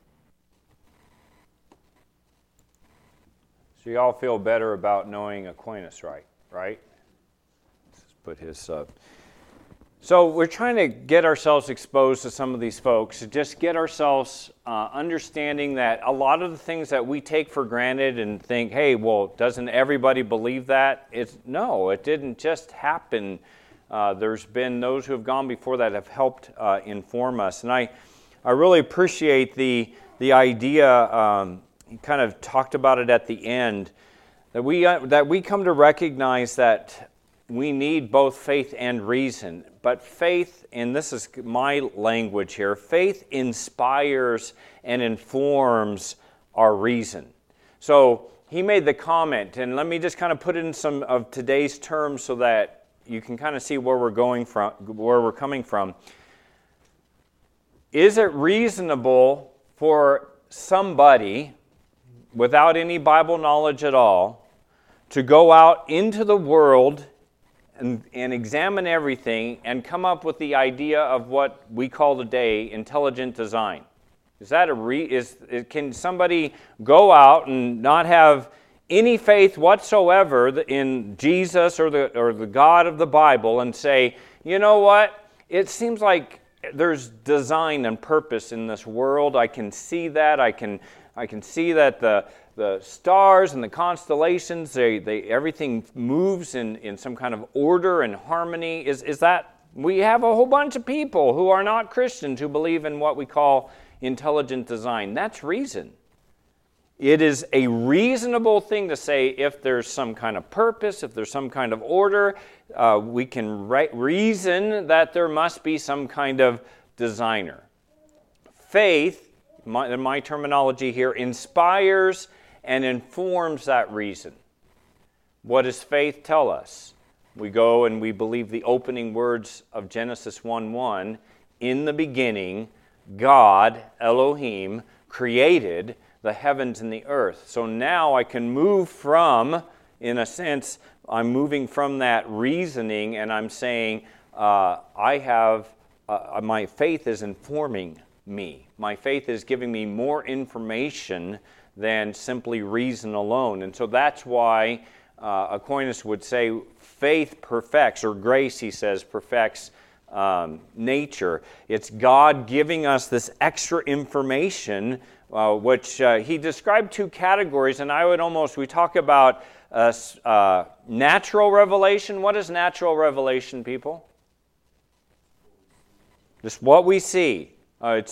So you all feel better about knowing Aquinas, right? Right? Let's put his... Uh... So we're trying to get ourselves exposed to some of these folks, to just get ourselves uh, understanding that a lot of the things that we take for granted and think, hey, well, doesn't everybody believe that? It's, no, it didn't just happen. Uh, there's been those who have gone before that have helped uh, inform us. And I, I really appreciate the, the idea, um, he kind of talked about it at the end, that we, uh, that we come to recognize that we need both faith and reason. But faith, and this is my language here, faith inspires and informs our reason. So he made the comment, and let me just kind of put it in some of today's terms so that you can kind of see where we're going from, where we're coming from. Is it reasonable for somebody without any Bible knowledge at all to go out into the world And, and examine everything and come up with the idea of what we call today intelligent design? Is that a re, is, can somebody go out and not have any faith whatsoever in Jesus or the or the God of the Bible and say, you know what, it seems like there's design and purpose in this world. I can see that. I can I can see that the The stars and the constellations, they, they, everything moves in, in some kind of order and harmony. Is, is that, we have a whole bunch of people who are not Christians who believe in what we call intelligent design. That's reason. It is a reasonable thing to say if there's some kind of purpose, if there's some kind of order, uh, we can re- reason that there must be some kind of designer. Faith, my, in my terminology here, inspires and informs that reason. What does faith tell us? We go and we believe the opening words of Genesis one one, in the beginning, God, Elohim, created the heavens and the earth. So now I can move from, in a sense, I'm moving from that reasoning and I'm saying, uh, I have, uh, my faith is informing me. My faith is giving me more information than simply reason alone. And so that's why uh, Aquinas would say faith perfects, or grace, he says, perfects um, nature. It's God giving us this extra information, uh, which uh, he described two categories, and I would almost, we talk about uh, uh, natural revelation. What is natural revelation, people? Just what we see. Uh, it's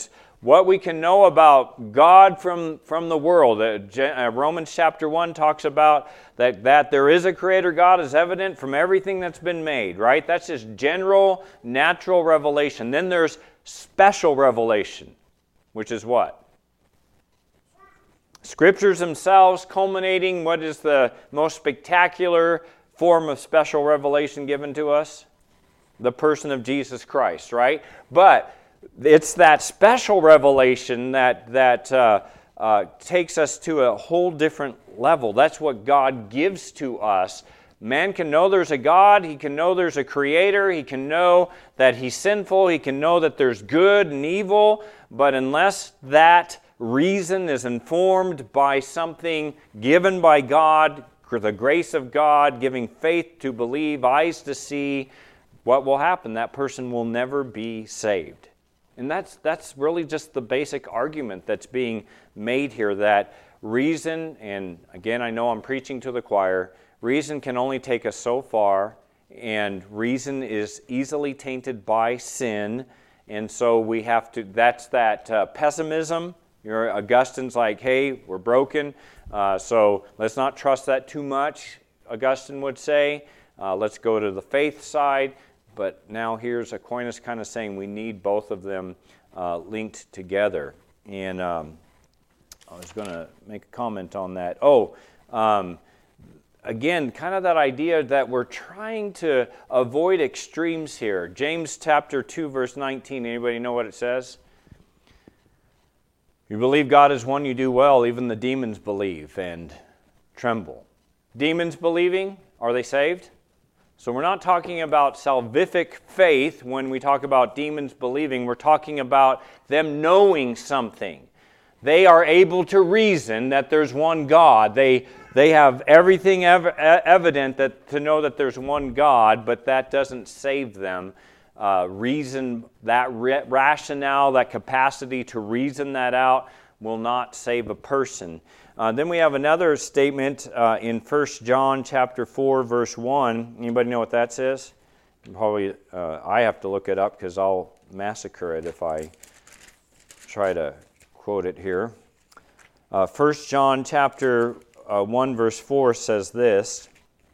what we can know about God from, from the world. Uh, Romans chapter one talks about that, that there is a creator God is evident from everything that's been made, right? That's just general, natural revelation. Then there's special revelation, which is what? Scriptures themselves culminating what is the most spectacular form of special revelation given to us? The person of Jesus Christ, right? But it's that special revelation that, that uh, uh, takes us to a whole different level. That's what God gives to us. Man can know there's a God. He can know there's a creator. He can know that he's sinful. He can know that there's good and evil. But unless that reason is informed by something given by God, the grace of God, giving faith to believe, eyes to see, what will happen? That person will never be saved. And that's that's really just the basic argument that's being made here, that reason, and again, I know I'm preaching to the choir, reason can only take us so far, and reason is easily tainted by sin, and so we have to, that's that uh, pessimism. You're, Augustine's like, hey, we're broken, uh, so let's not trust that too much, Augustine would say. Uh, let's go to the faith side. But now here's Aquinas kind of saying we need both of them uh, linked together. And um, I was going to make a comment on that. Oh, um, again, kind of that idea that we're trying to avoid extremes here. James chapter two, verse nineteen. Anybody know what it says? You believe God is one, you do well. Even the demons believe and tremble. Demons believing, are they saved? So we're not talking about salvific faith when we talk about demons believing. We're talking about them knowing something. They are able to reason that there's one God. They they have everything ev- evident that to know that there's one God, but that doesn't save them. Uh, reason, that re- rationale, that capacity to reason that out will not save a person. Uh, then we have another statement uh, in First John chapter four, verse one. Anybody know what that says? Probably uh, I have to look it up because I'll massacre it if I try to quote it here. Uh, First John chapter uh, one, verse four says this.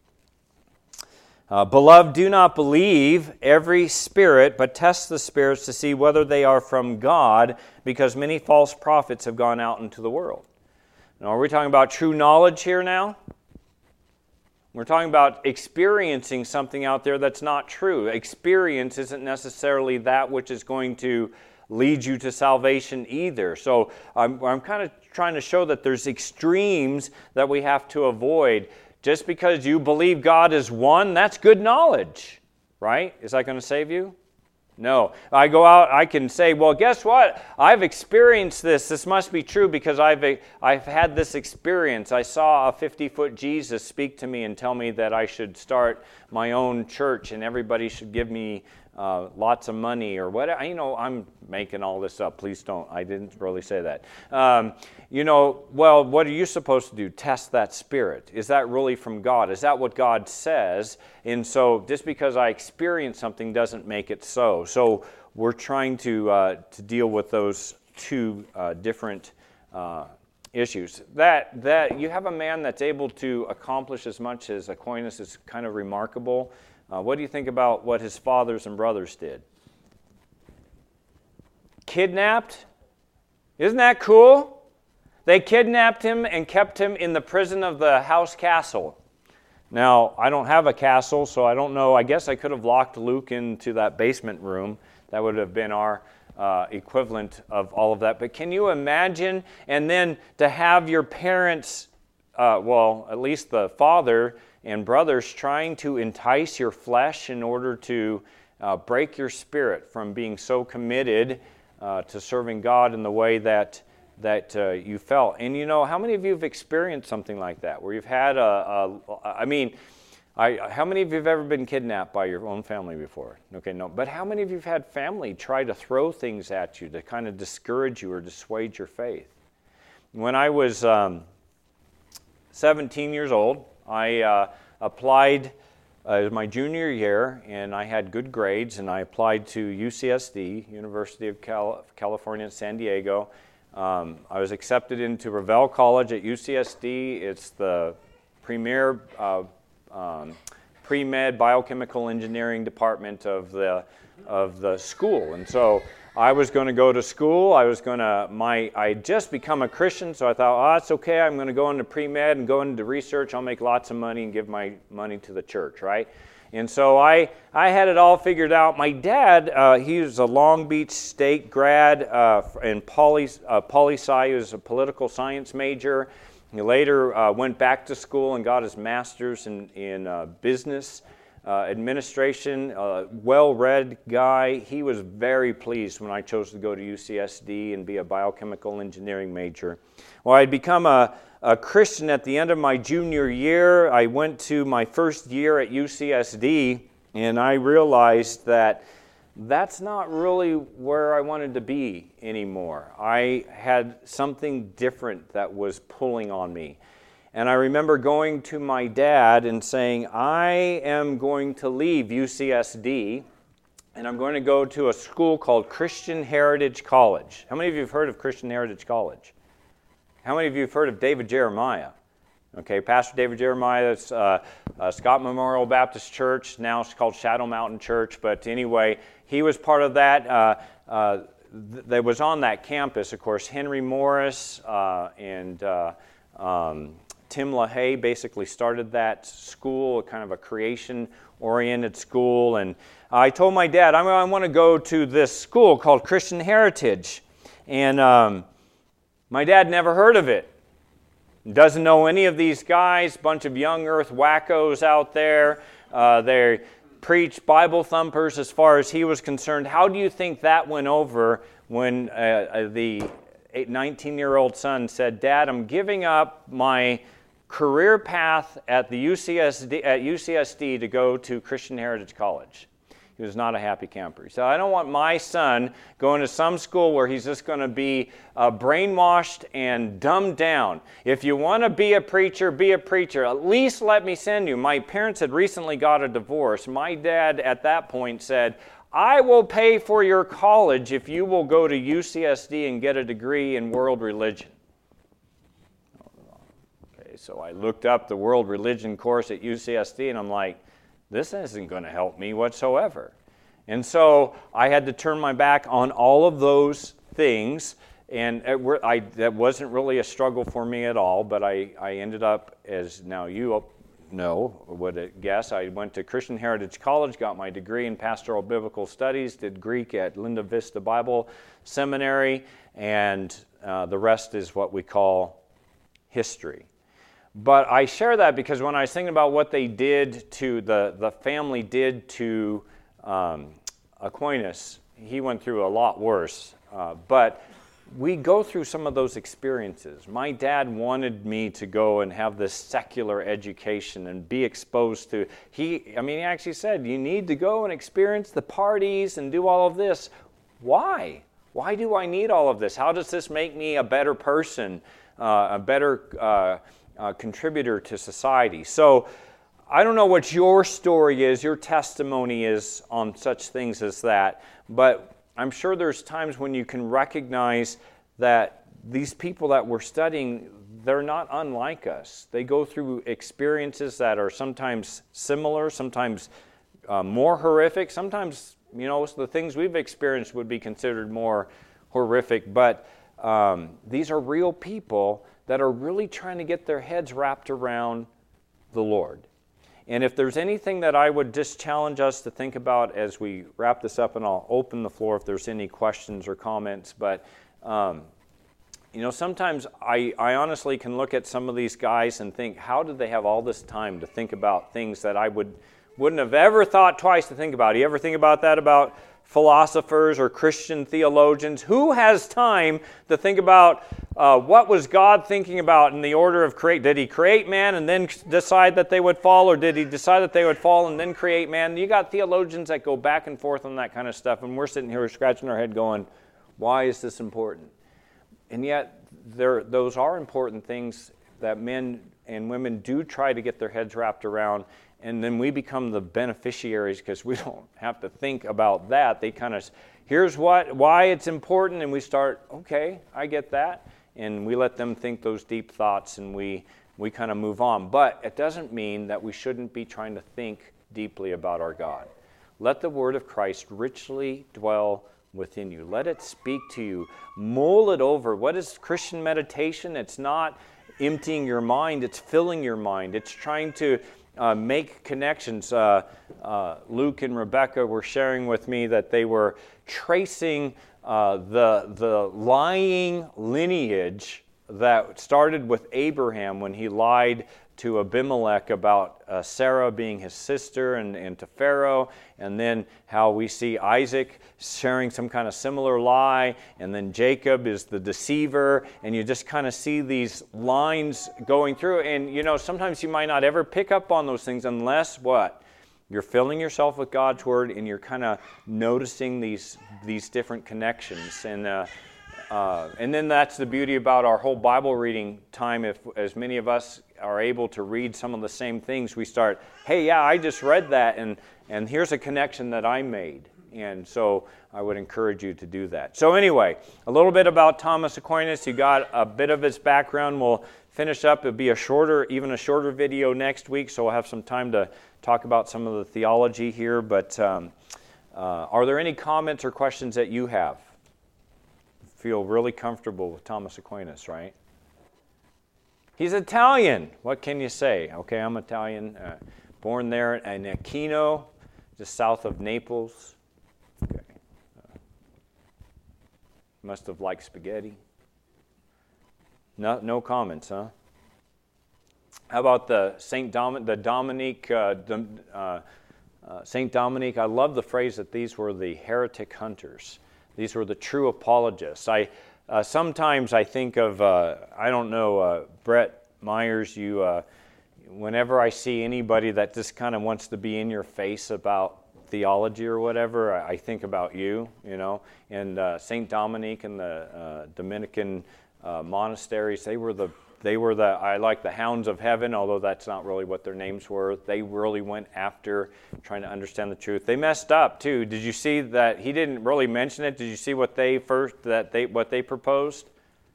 Uh, Beloved, do not believe every spirit, but test the spirits to see whether they are from God, because many false prophets have gone out into the world. Now, are we talking about true knowledge here now? We're talking about experiencing something out there that's not true. Experience isn't necessarily that which is going to lead you to salvation either. So I'm, I'm kind of trying to show that there's extremes that we have to avoid. Just because you believe God is one, that's good knowledge, right? Is that going to save you? No. I go out, I can say, well, guess what? I've experienced this. This must be true because I've I've had this experience. I saw a fifty-foot Jesus speak to me and tell me that I should start my own church and everybody should give me uh, lots of money or whatever. You know, I'm making all this up. Please don't. I didn't really say that. Um, you know, well, what are you supposed to do? Test that spirit. Is that really from God? Is that what God says? And so just because I experience something doesn't make it so. So we're trying to uh, to deal with those two uh, different uh, issues. That that you have a man that's able to accomplish as much as Aquinas is kind of remarkable. Uh, what do you think about what his fathers and brothers did? Kidnapped? Isn't that cool? They kidnapped him and kept him in the prison of the house castle. Now, I don't have a castle, so I don't know. I guess I could have locked Luke into that basement room. That would have been our uh, equivalent of all of that. But can you imagine? And then to have your parents, uh, well, at least the father and brothers, trying to entice your flesh in order to uh, break your spirit from being so committed uh, to serving God in the way that that uh, you felt. And you know, how many of you have experienced something like that, where you've had a, a I mean, I, how many of you have ever been kidnapped by your own family before? Okay, no. But how many of you have had family try to throw things at you to kind of discourage you or dissuade your faith? When I was um, seventeen years old, I uh, applied uh, it was my junior year, and I had good grades, and I applied to U C S D, University of Cal- California at San Diego. Um, I was accepted into Revelle College at U C S D. It's the premier uh, um, pre-med biochemical engineering department of the of the school, and so I was going to go to school. I was going to my I had just become a Christian, so I thought, oh, it's okay. I'm going to go into pre-med and go into research. I'll make lots of money and give my money to the church, right? And so I I had it all figured out. My dad, uh, he was a Long Beach State grad uh, in poli uh, poli sci. He was a political science major. He later uh, went back to school and got his master's in in uh, business uh, administration. Uh, well-read guy. He was very pleased when I chose to go to U C S D and be a biochemical engineering major. Well, I'd become a a Christian at the end of my junior year. I went to my first year at U C S D, and I realized that that's not really where I wanted to be anymore. I had something different that was pulling on me. And I remember going to my dad and saying, I am going to leave U C S D, and I'm going to go to a school called Christian Heritage College. How many of you have heard of Christian Heritage College? How many of you have heard of David Jeremiah? Okay, Pastor David Jeremiah, it's uh, uh, Scott Memorial Baptist Church. Now it's called Shadow Mountain Church. But anyway, he was part of that. Uh, uh, th- that was on that campus, of course. Henry Morris uh, and uh, um, Tim LaHaye basically started that school, kind of a creation-oriented school. And I told my dad, I, I want to go to this school called Christian Heritage. And Um, My dad never heard of it. Doesn't know any of these guys, bunch of young earth wackos out there. Uh, they preach Bible thumpers as far as he was concerned. How do you think that went over when uh, the nineteen-year-old son said, Dad, I'm giving up my career path at the U C S D, at U C S D to go to Christian Heritage College? He was not a happy camper. He said, I don't want my son going to some school where he's just going to be uh, brainwashed and dumbed down. If you want to be a preacher, be a preacher. At least let me send you. My parents had recently got a divorce. My dad at that point said, I will pay for your college if you will go to U C S D and get a degree in world religion. Okay, so I looked up the world religion course at U C S D, and I'm like, this isn't going to help me whatsoever. And so I had to turn my back on all of those things, and it were, I, that wasn't really a struggle for me at all, but I, I ended up, as now you know, would guess, I went to Christian Heritage College, got my degree in Pastoral Biblical Studies, did Greek at Linda Vista Bible Seminary, and uh, the rest is what we call history. But I share that because when I was thinking about what they did to, the, the family did to um, Aquinas, he went through a lot worse. Uh, but we go through some of those experiences. My dad wanted me to go and have this secular education and be exposed to, he, I mean, he actually said, you need to go and experience the parties and do all of this. Why? Why do I need all of this? How does this make me a better person, uh, a better uh, Uh, contributor to society? So I don't know what your story is, your testimony is on such things as that, but I'm sure there's times when you can recognize that these people that we're studying, they're not unlike us. They go through experiences that are sometimes similar, sometimes uh, more horrific, sometimes, you know, the things we've experienced would be considered more horrific, but um, these are real people that are really trying to get their heads wrapped around the Lord. And if there's anything that I would just challenge us to think about as we wrap this up, and I'll open the floor if there's any questions or comments, but um, you know, sometimes I, I honestly can look at some of these guys and think, how did they have all this time to think about things that I would, wouldn't have ever thought twice to think about? You ever think about that about philosophers or Christian theologians? Who has time to think about uh, what was God thinking about in the order of create? Did he create man and then decide that they would fall, or did he decide that they would fall and then create man? You got theologians that go back and forth on that kind of stuff, and we're sitting here scratching our head going, why is this important? And yet, there, those are important things that men and women do try to get their heads wrapped around, and then we become the beneficiaries because we don't have to think about that. They kind of, here's what, why it's important, and we start, okay, I get that, and we let them think those deep thoughts, and we, we kind of move on. But it doesn't mean that we shouldn't be trying to think deeply about our God. Let the word of Christ richly dwell within you. Let it speak to you. Mull it over. What is Christian meditation? It's not emptying your mind. It's filling your mind. It's trying to uh, make connections. Uh, uh, Luke and Rebecca were sharing with me that they were tracing uh, the, the lying lineage that started with Abraham when he lied to Abimelech about uh, Sarah being his sister and, and to Pharaoh, and then how we see Isaac sharing some kind of similar lie, and then Jacob is the deceiver, and you just kind of see these lines going through, and you know, sometimes you might not ever pick up on those things unless what? You're filling yourself with God's Word, and you're kind of noticing these, these different connections, and uh, Uh, and then that's the beauty about our whole Bible reading time. If as many of us are able to read some of the same things, we start, hey, yeah, I just read that, and, and here's a connection that I made. And so I would encourage you to do that. So anyway, a little bit about Thomas Aquinas. You got a bit of his background. We'll finish up. It'll be a shorter, even a shorter video next week, so we'll have some time to talk about some of the theology here. But um, uh, are there any comments or questions that you have? Feel really comfortable with Thomas Aquinas, right? He's Italian. What can you say? Okay, I'm Italian. Uh, born there in Aquino, just south of Naples. Okay. Uh, must have liked spaghetti. No, no comments, huh? How about the Saint Dom- the Dominique, uh, Dom- uh, uh, Saint Dominique? I love the phrase that these were the heretic hunters. These were the true apologists. I uh, sometimes I think of uh, I don't know uh, Brett Myers. You, uh, whenever I see anybody that just kind of wants to be in your face about theology or whatever, I, I think about you. You know, and uh, Saint Dominique and the uh, Dominican uh, monasteries. They were the they were the I like the hounds of heaven, although that's not really what their names were. They really went after trying to understand the truth. They messed up too. Did you see that he didn't really mention it? Did you see what they first that they what they proposed?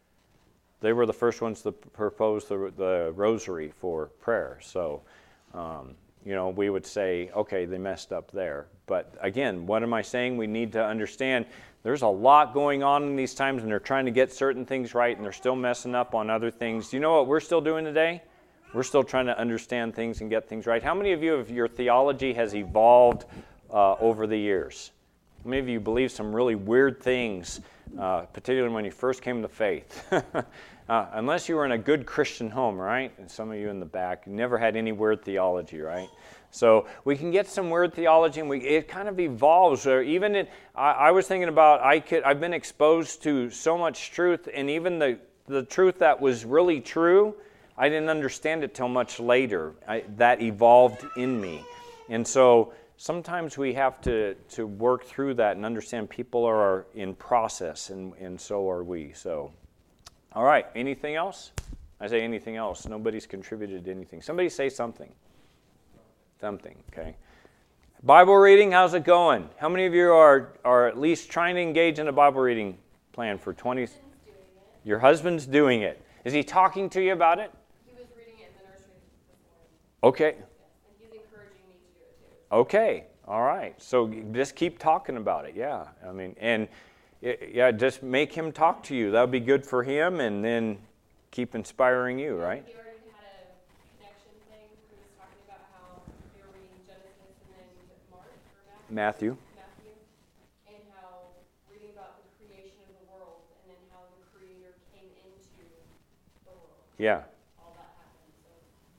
They were the first ones to propose the, the rosary for prayer. So, um, you know, we would say, okay, they messed up there. But again, what am I saying? We need to understand there's a lot going on in these times, and they're trying to get certain things right, and they're still messing up on other things. You know what we're still doing today? We're still trying to understand things and get things right. How many of you, of your theology has evolved uh, over the years? How many of you believe some really weird things, uh, particularly when you first came to faith? uh, unless you were in a good Christian home, right? And some of you in the back, you never had any weird theology, right? So we can get some weird theology, and we, it kind of evolves. Or even it, I, I was thinking about I could I've been exposed to so much truth, and even the the truth that was really true, I didn't understand it till much later. I, that evolved in me, and so sometimes we have to to work through that and understand people are in process, and and so are we. So, all right. Anything else? I say anything else. Nobody's contributed to anything. Somebody say something. Something, okay. Bible reading, how's it going? How many of you are, are at least trying to engage in a Bible reading plan for twenty? Your husband's doing it. Is he talking to you about it? He was reading it in the nursery this morning. Okay. Yes, and he's encouraging me to do it too. Okay, all right. So just keep talking about it, yeah. I mean, and yeah, just make him talk to you. That would be good for him, and then keep inspiring you, right? He already had a connection thing. He was talking about how they were reading Genesis and then Mark or Matthew. Matthew. Matthew, and how reading about the creation of the world and then how the Creator came into the world. Yeah. All that happened. So.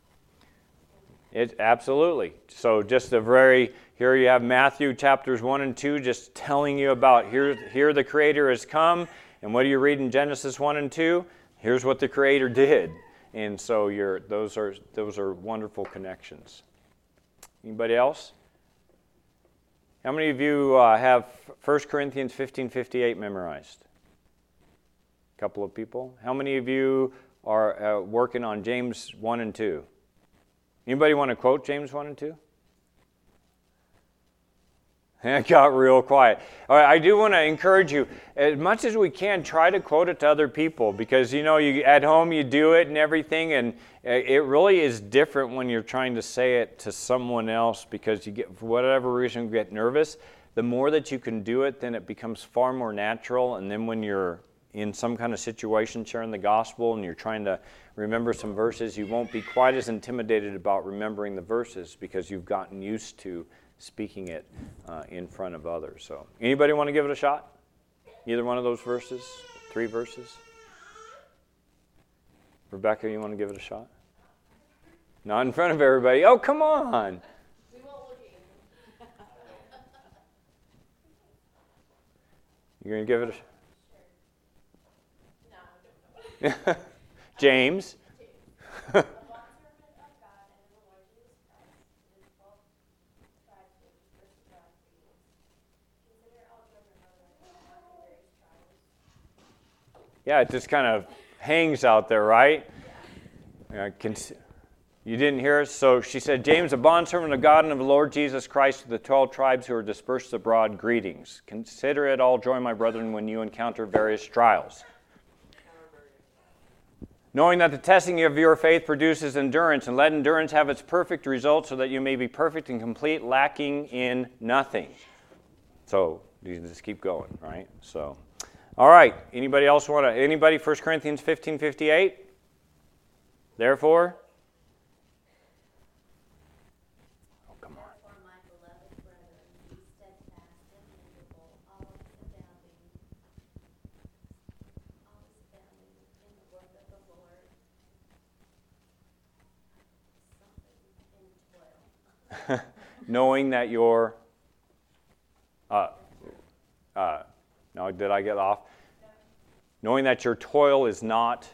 It absolutely. So just a very here you have Matthew chapters one and two, just telling you about here here the Creator has come, and what do you read in Genesis one and two? Here's what the Creator did, and so you're those are those are wonderful connections. Anybody else? How many of you uh, have First Corinthians fifteen fifty-eight memorized? A couple of people. How many of you are uh, working on James one and two. Anybody want to quote James one and two? It got real quiet. All right, I do want to encourage you, as much as we can, try to quote it to other people, because, you know, you at home you do it and everything, and it really is different when you're trying to say it to someone else, because you get, for whatever reason, you get nervous. The more that you can do it, then it becomes far more natural, and then when you're in some kind of situation sharing the gospel and you're trying to remember some verses, you won't be quite as intimidated about remembering the verses, because you've gotten used to speaking it uh, in front of others. So, anybody want to give it a shot? Either one of those verses? Three verses? Rebecca, you want to give it a shot? Not in front of everybody. Oh, come on. We won't look at you. You're going to give it a shot? No, I don't know. James. Yeah, it just kind of hangs out there, right? Uh, cons- you didn't hear us? So she said, James, a bondservant of God and of the Lord Jesus Christ, to the twelve tribes who are dispersed abroad, greetings. Consider it all joy, my brethren, when you encounter various trials, knowing that the testing of your faith produces endurance, and let endurance have its perfect result, so that you may be perfect and complete, lacking in nothing. So you just keep going, right? So, all right. Anybody else want to? Anybody? First Corinthians fifteen fifty-eight. Therefore. Oh, come on. Therefore, my beloved brethren, be steadfast and immovable, always abounding, always abounding in the work of the Lord, something in toil. Knowing that your, uh, uh, no, did I get off? Knowing that your toil is not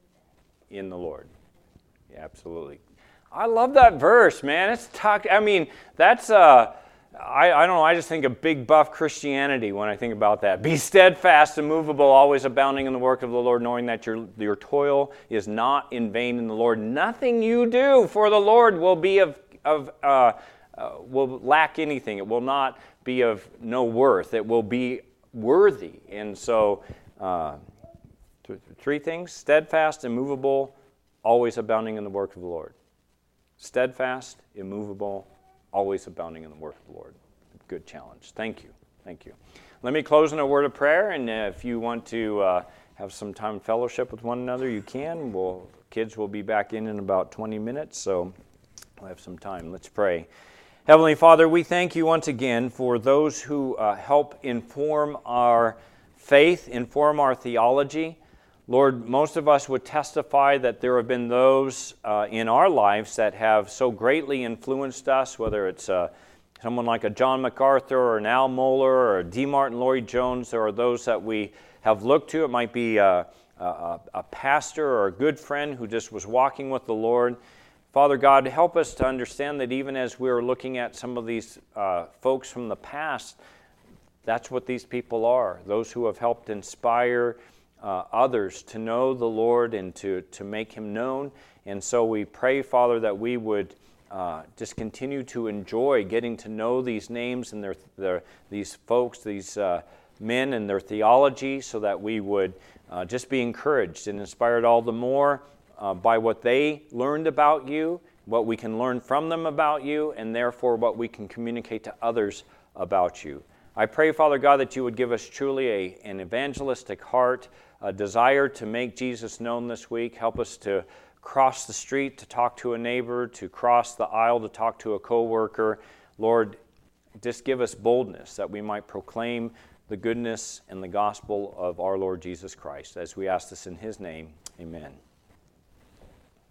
in the Lord. Yeah, absolutely. I love that verse, man. It's talk. I mean, that's uh, I I don't know. I just think of big buff Christianity when I think about that. Be steadfast, immovable, always abounding in the work of the Lord, knowing that your your toil is not in vain in the Lord. Nothing you do for the Lord will be of of uh, uh, will lack anything. It will not be of no worth. It will be worthy. And so, uh, th- three things: steadfast, immovable, always abounding in the work of the Lord. Steadfast, immovable, always abounding in the work of the Lord. Good challenge. Thank you. Thank you. Let me close in a word of prayer, and uh, if you want to uh, have some time fellowship with one another, you can. We'll, kids will be back in in about twenty minutes, so we'll have some time. Let's pray. Heavenly Father, we thank you once again for those who uh, help inform our faith, inform our theology. Lord, most of us would testify that there have been those uh, in our lives that have so greatly influenced us, whether it's uh, someone like a John MacArthur or an Al Mohler or a D. Martin Lloyd-Jones. There are those that we have looked to. It might be a, a, a pastor or a good friend who just was walking with the Lord. Father God, help us to understand that even as we're looking at some of these uh, folks from the past, that's what these people are, those who have helped inspire uh, others to know the Lord and to, to make Him known. And so we pray, Father, that we would uh, just continue to enjoy getting to know these names and their, their these folks, these uh, men and their theology, so that we would uh, just be encouraged and inspired all the more Uh, by what they learned about you, what we can learn from them about you, and therefore what we can communicate to others about you. I pray, Father God, that you would give us truly a, an evangelistic heart, a desire to make Jesus known this week. Help us to cross the street to talk to a neighbor, to cross the aisle to talk to a coworker. Lord, just give us boldness that we might proclaim the goodness and the gospel of our Lord Jesus Christ. As we ask this in His name, amen.